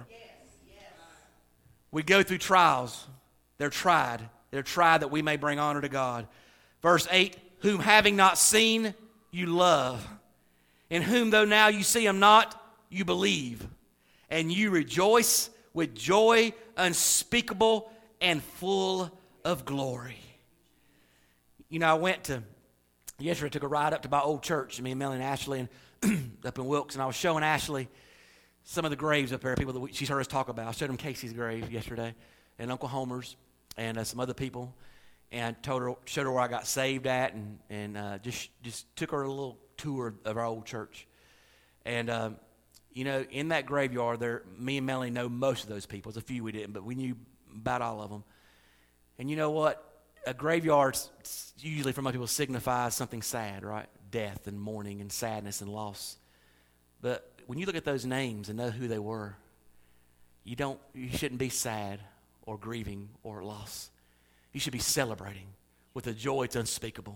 We go through trials. They're tried. They're tried that we may bring honor to God. Verse 8, whom having not seen, you love. In whom though now you see Him not, you believe. And you rejoice with joy unspeakable and full of glory. You know, yesterday I took a ride up to my old church, me and Melanie and Ashley, and up in Wilkes, and I was showing Ashley some of the graves up there, people that she's heard us talk about. I showed them Casey's grave yesterday, and Uncle Homer's, and some other people, and showed her where I got saved at, and just took her a little tour of our old church. And you know, in that graveyard there, me and Melanie know most of those people. There's a few we didn't, but we knew about all of them. And you know what? A graveyard usually for most people signifies something sad, right? Death and mourning and sadness and loss. But when you look at those names and know who they were, you shouldn't be sad or grieving or loss. You should be celebrating with a joy that's unspeakable,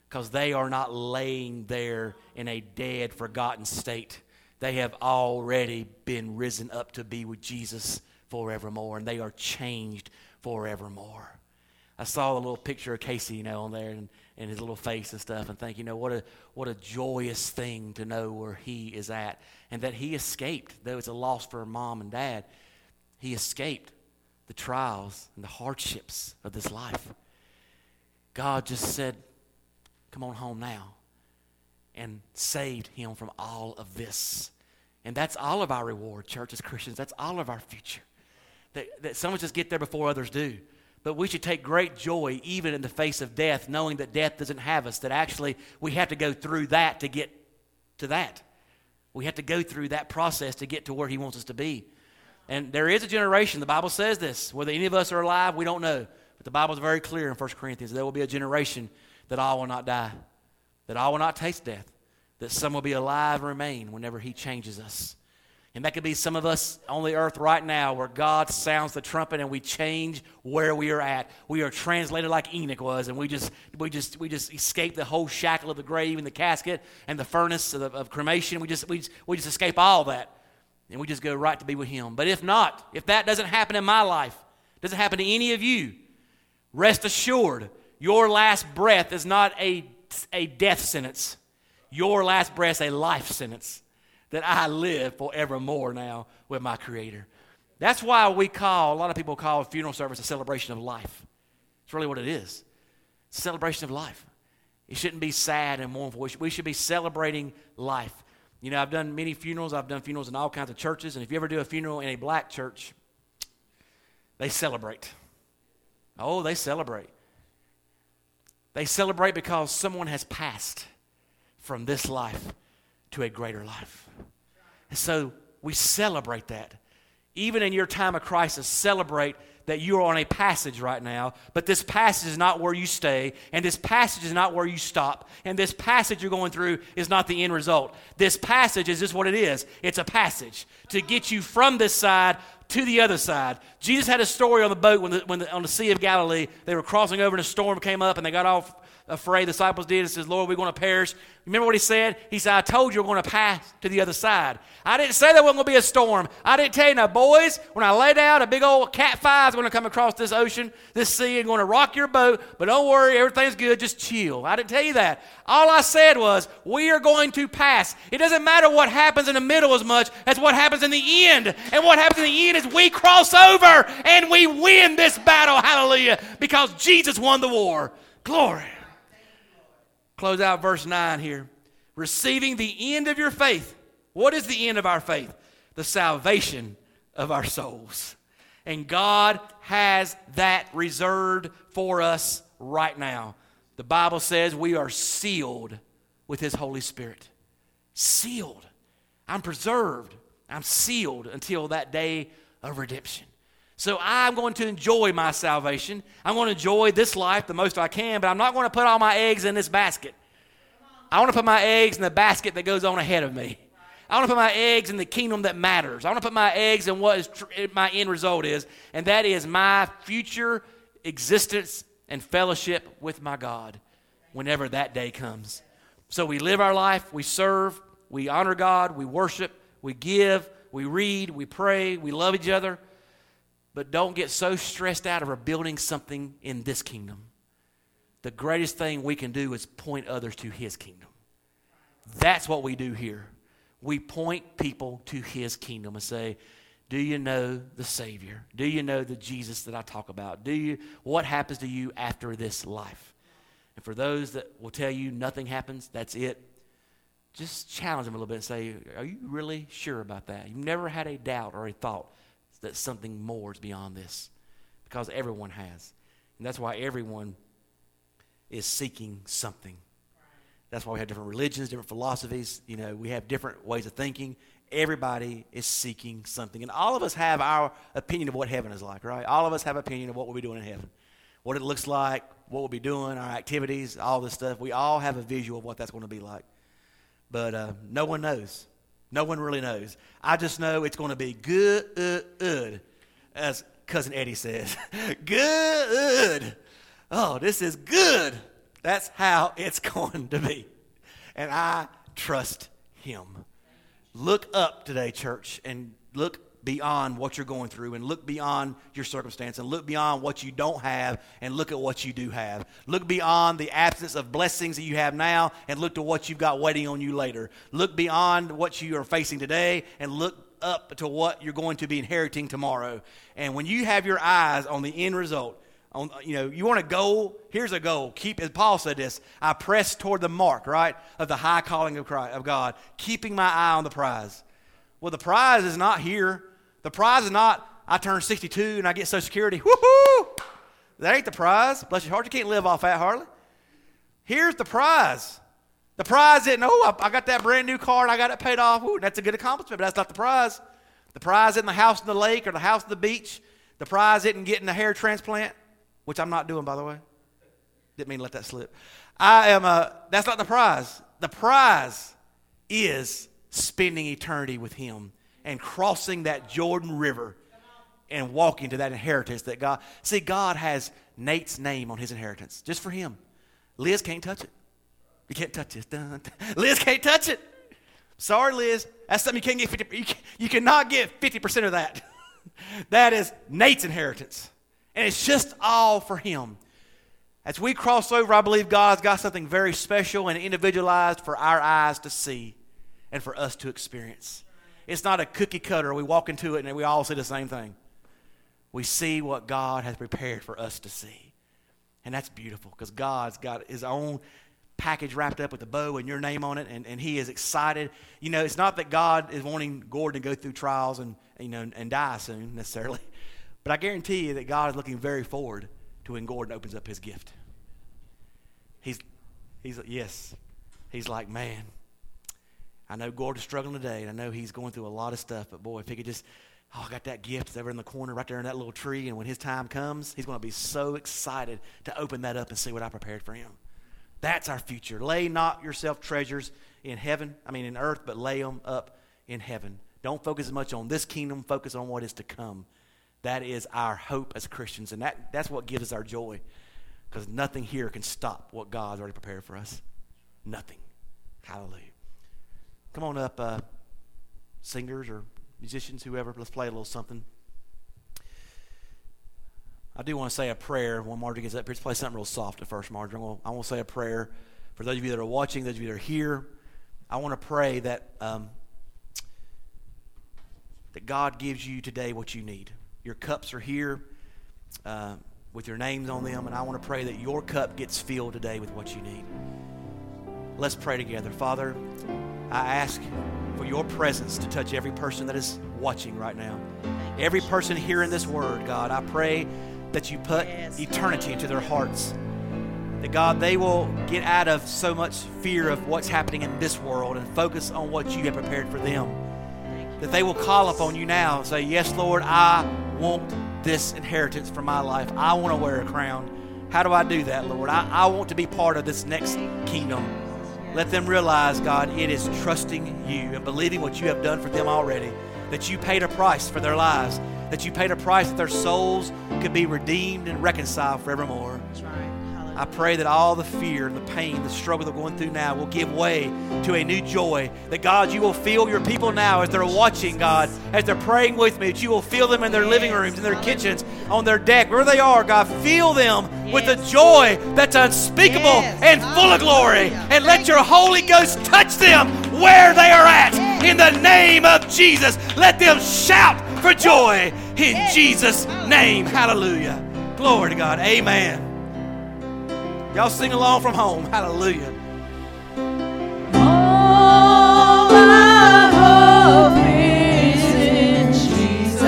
because they are not laying there in a dead, forgotten state. They have already been risen up to be with Jesus forevermore, and they are changed forevermore. I saw the little picture of Casey, on there, and his little face and stuff, and think, what a joyous thing to know where he is at, and that he escaped, though it's a loss for mom and dad, he escaped the trials and the hardships of this life. God just said, come on home now, and saved him from all of this. And that's all of our reward, church, as Christians. That's all of our future. That some of us just get there before others do. But we should take great joy even in the face of death, knowing that death doesn't have us, that actually we have to go through that to get to that. We have to go through that process to get to where he wants us to be. And there is a generation, the Bible says this, whether any of us are alive, we don't know. But the Bible is very clear in 1 Corinthians, there will be a generation that all will not die, that all will not taste death, that some will be alive and remain whenever he changes us. And that could be some of us on the earth right now where God sounds the trumpet and we change where we are at. We are translated like Enoch was, and we just escape the whole shackle of the grave and the casket and the furnace of cremation. We just escape all that, and we just go right to be with him. But if not, if that doesn't happen in my life, doesn't happen to any of you, rest assured, your last breath is not a death sentence. Your last breath is a life sentence, that I live forevermore now with my Creator. That's why a lot of people call a funeral service a celebration of life. It's really what it is. It's a celebration of life. It shouldn't be sad and mournful. We should be celebrating life. I've done many funerals. I've done funerals in all kinds of churches. And if you ever do a funeral in a black church, they celebrate. Oh, they celebrate. They celebrate because someone has passed from this life to a greater life. And so we celebrate that. Even in your time of crisis, celebrate that you are on a passage right now, but this passage is not where you stay, and this passage is not where you stop, and this passage you're going through is not the end result. This passage is just what it is. It's a passage to get you from this side to the other side. Jesus had a story on the boat when on the Sea of Galilee, they were crossing over and a storm came up and they got all afraid, the disciples did, and says, Lord, we're going to perish. Remember what he said? He said, I told you we're going to pass to the other side. I didn't say there wasn't going to be a storm. I didn't tell you, now boys, when I lay down, a big old Cat 5 is going to come across this ocean, this sea, and going to rock your boat, but don't worry, everything's good, just chill. I didn't tell you that. All I said was, we are going to pass. It doesn't matter what happens in the middle as much as what happens in the end. And what happens in the end is we cross over and we win this battle, hallelujah, because Jesus won the war. Glory. Close out verse 9 here. Receiving the end of your faith. What is the end of our faith? The salvation of our souls. And God has that reserved for us right now. The Bible says we are sealed with His Holy Spirit. Sealed. I'm preserved. I'm sealed until that day of redemption. So I'm going to enjoy my salvation. I'm going to enjoy this life the most I can, but I'm not going to put all my eggs in this basket. I want to put my eggs in the basket that goes on ahead of me. I want to put my eggs in the kingdom that matters. I want to put my eggs in what my end result is, and that is my future existence and fellowship with my God whenever that day comes. So we live our life, we serve, we honor God, we worship, we give, we read, we pray, we love each other. But don't get so stressed out over building something in this kingdom. The greatest thing we can do is point others to His kingdom. That's what we do here. We point people to His kingdom and say, do you know the Savior? Do you know the Jesus that I talk about? What happens to you after this life? And for those that will tell you nothing happens, that's it, just challenge them a little bit and say, are you really sure about that? You've never had a doubt or a thought that something more is beyond this, because everyone has. And that's why everyone is seeking something. That's why we have different religions, different philosophies. We have different ways of thinking. Everybody is seeking something. And all of us have our opinion of what heaven is like, right? All of us have an opinion of what we'll be doing in heaven, what it looks like, what we'll be doing, our activities, all this stuff. We all have a visual of what that's going to be like. But no one knows. No one really knows. I just know it's going to be good, as Cousin Eddie says. Good. Oh, this is good. That's how it's going to be. And I trust him. Look up today, church, and look beyond what you're going through, and look beyond your circumstance, and look beyond what you don't have, and look at what you do have. Look beyond the absence of blessings that you have now, and look to what you've got waiting on you later. Look beyond what you are facing today, and look up to what you're going to be inheriting tomorrow. And when you have your eyes on the end result, you want a goal. Here's a goal. As Paul said this, I press toward the mark, right, of the high calling of God, keeping my eye on the prize. Well, the prize is not here. The prize is not, I turn 62 and I get Social Security. Woohoo! That ain't the prize. Bless your heart, you can't live off that, hardly. Here's the prize. The prize isn't, I got that brand new car and I got it paid off. Ooh, that's a good accomplishment, but that's not the prize. The prize isn't the house in the lake or the house on the beach. The prize isn't getting a hair transplant, which I'm not doing, by the way. Didn't mean to let that slip. That's not the prize. The prize is spending eternity with him and crossing that Jordan River and walking to that inheritance that God... See, God has Nate's name on his inheritance just for him. Liz can't touch it. You can't touch it. Liz can't touch it. Sorry, Liz. That's something you can't get 50%. You cannot get 50% of that. That is Nate's inheritance. And it's just all for him. As we cross over, I believe God's got something very special and individualized for our eyes to see and for us to experience. It's not a cookie cutter. We walk into it and we all see the same thing. We see what God has prepared for us to see. And that's beautiful because God's got his own package wrapped up with a bow and your name on it, and he is excited. It's not that God is wanting Gordon to go through trials and die soon necessarily. But I guarantee you that God is looking very forward to when Gordon opens up his gift. He's like, man, I know Gordon's struggling today, and I know he's going through a lot of stuff, but boy, if he could just, I got that gift. It's over in the corner right there in that little tree, and when his time comes, he's going to be so excited to open that up and see what I prepared for him. That's our future. Lay not yourself treasures in earth, but lay them up in heaven. Don't focus as much on this kingdom. Focus on what is to come. That is our hope as Christians, and that's what gives us our joy, because nothing here can stop what God's already prepared for us. Nothing. Hallelujah. Come on up, singers or musicians, whoever. Let's play a little something. I do want to say a prayer when Marjorie gets up here. Let's play something real soft at first, Marjorie. I want to say a prayer for those of you that are watching, those of you that are here. I want to pray that God gives you today what you need. Your cups are here with your names on them, and I want to pray that your cup gets filled today with what you need. Let's pray together. Father, I ask for your presence to touch every person that is watching right now. Every person hearing this word, God, I pray that you put eternity into their hearts. That, God, they will get out of so much fear of what's happening in this world and focus on what you have prepared for them. That they will call upon you now and say, yes, Lord, I want this inheritance for my life. I want to wear a crown. How do I do that, Lord? I want to be part of this next kingdom. Let them realize, God, it is trusting you and believing what you have done for them already. That you paid a price for their lives. That you paid a price that their souls could be redeemed and reconciled forevermore.
That's right. Hallelujah.
I pray that all the fear, the pain, the struggle they're going through now will give way to a new joy. That, God, you will feel your people now as they're watching, God, as they're praying with me, that you will feel them in their living rooms, in their kitchens, on their deck, wherever they are, God. Feel them with a joy that's unspeakable and full of glory. And let your Holy Ghost touch them where they are at. In the name of Jesus, let them shout for joy in Jesus' name. Hallelujah. Glory to God. Amen. Y'all sing along from home. Hallelujah.
All my hope is in Jesus.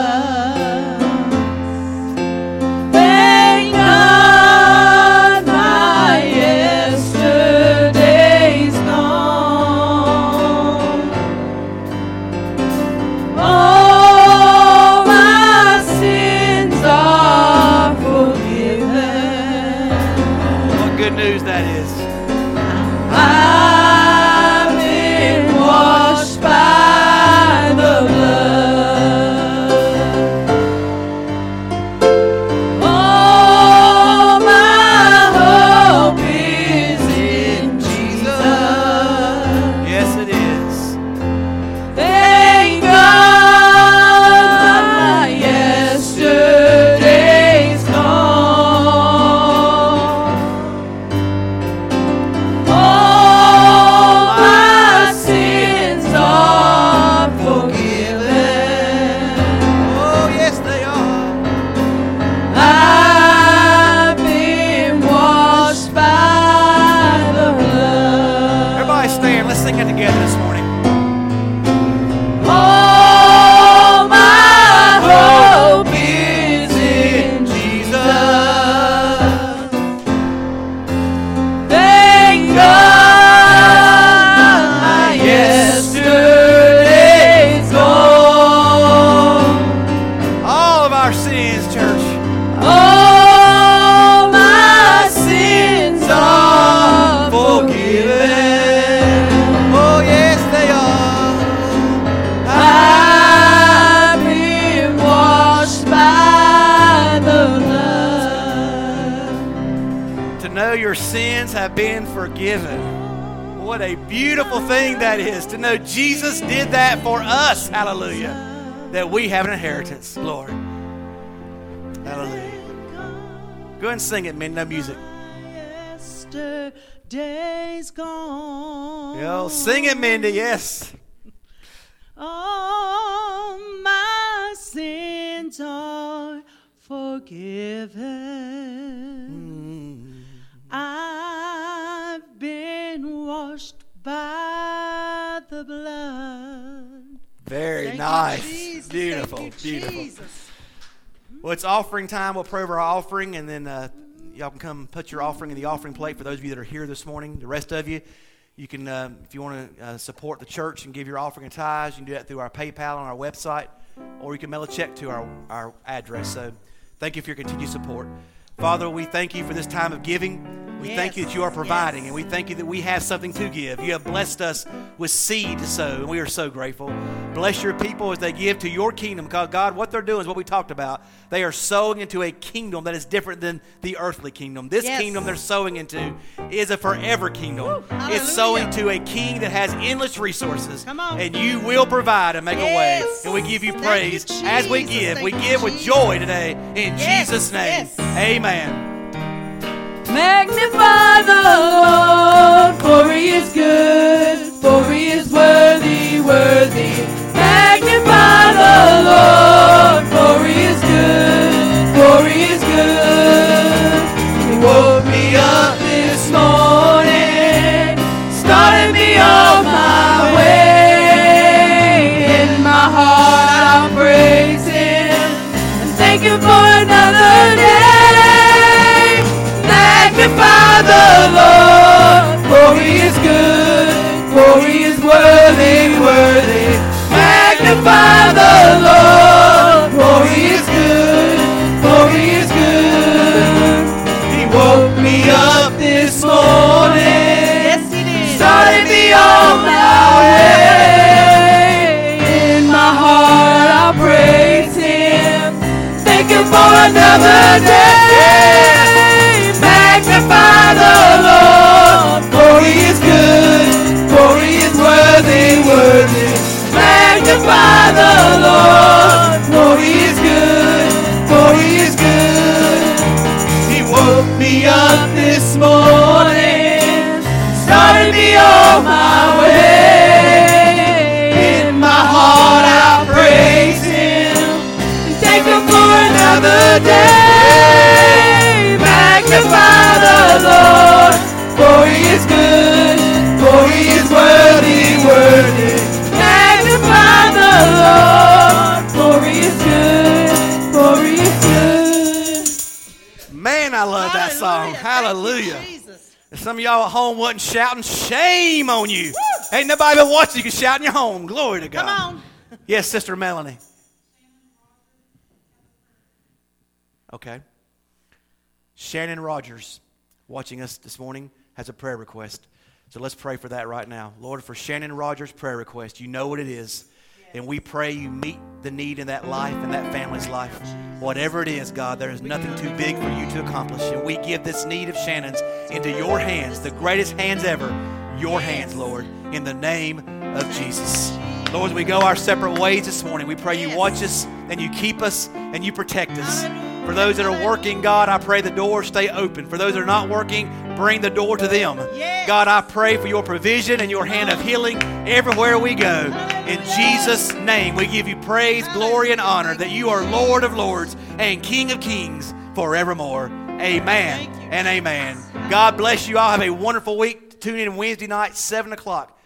Thank God my yesterday's gone. All my sins are forgiven.
What good news that is.
I've been washed by the blood. All my hope is
to know your sins have been forgiven. What a beautiful thing that is, to know Jesus did that for us. Hallelujah. That we have an inheritance. Glory. Hallelujah. Go ahead and sing it, man. No music.
Yesterday's gone.
Yo, sing it, Mindy. Yes.
All my sins are forgiven. I've been washed by the blood.
Very
Thank
nice.
you, Jesus.
Beautiful.
Thank you,
Beautiful.
Jesus.
Well, it's offering time. We'll pray over our offering, and then y'all can come put your offering in the offering plate for those of you that are here this morning. The rest of you, you can, if you want to support the church and give your offering and tithes, you can do that through our PayPal on our website, or you can mail a check to our address. So thank you for your continued support. Father, we thank you for this time of giving. We thank you that you are providing, and we thank you that we have something to give. You have blessed us with seed to sow, and we are so grateful. Bless your people as they give to your kingdom, because, God, what they're doing is what we talked about. They are sowing into a kingdom that is different than the earthly kingdom. This kingdom they're sowing into is a forever kingdom. It's sowing to a king that has endless resources, and you will provide and make a way. And we give you praise as we give. We give with joy today in Jesus' name. Amen.
Magnify the Lord, for he is good, for he is worthy, worthy. Magnify the Lord, for he is good, for he is good. He woke me up this morning, started me on my way. In my heart I'll praise him and thank him for another day. Magnify the Lord, for he is good, for he is worthy, worthy. Magnify the Lord, for he is good, for he is good. He woke me up this morning,
Yes, he did.
started me on my way. In my heart I'll praise him, thank him for another day. Magnify the Lord, for he is good, for he is worthy, worthy. Magnify the Lord, for he is good, for he is good. He woke me up this morning, started me on my way. In my heart I'll praise him and thank him for another day. Magnify the Lord, for he is good, for he is worthy, worthy. Magnify the Lord, for he is good, for he is good.
Man, I love that song. Hallelujah.
Thank you, Jesus.
If some of y'all at home wasn't shouting, shame on you. Ain't nobody but watching you can shout in your home. Glory to God.
Come on.
Yes, Sister Melanie. Okay. Shannon Rogers, watching us this morning, has a prayer request. So let's pray for that right now. Lord, for Shannon Rogers' prayer request, you know what it is. And we pray you meet the need in that life and that family's life. Whatever it is, God, there is nothing too big for you to accomplish. And we give this need of Shannon's into your hands, the greatest hands ever, your hands, Lord, in the name of Jesus. Lord, as we go our separate ways this morning, we pray you watch us and you keep us and you protect us. For those that are working, God, I pray the doors stay open. For those that are not working, bring the door to them. God, I pray for your provision and your hand of healing everywhere we go. In Jesus' name, we give you praise, glory, and honor that you are Lord of lords and King of kings forevermore. Amen and amen. God bless you all. Have a wonderful week. Tune in Wednesday night, 7 o'clock.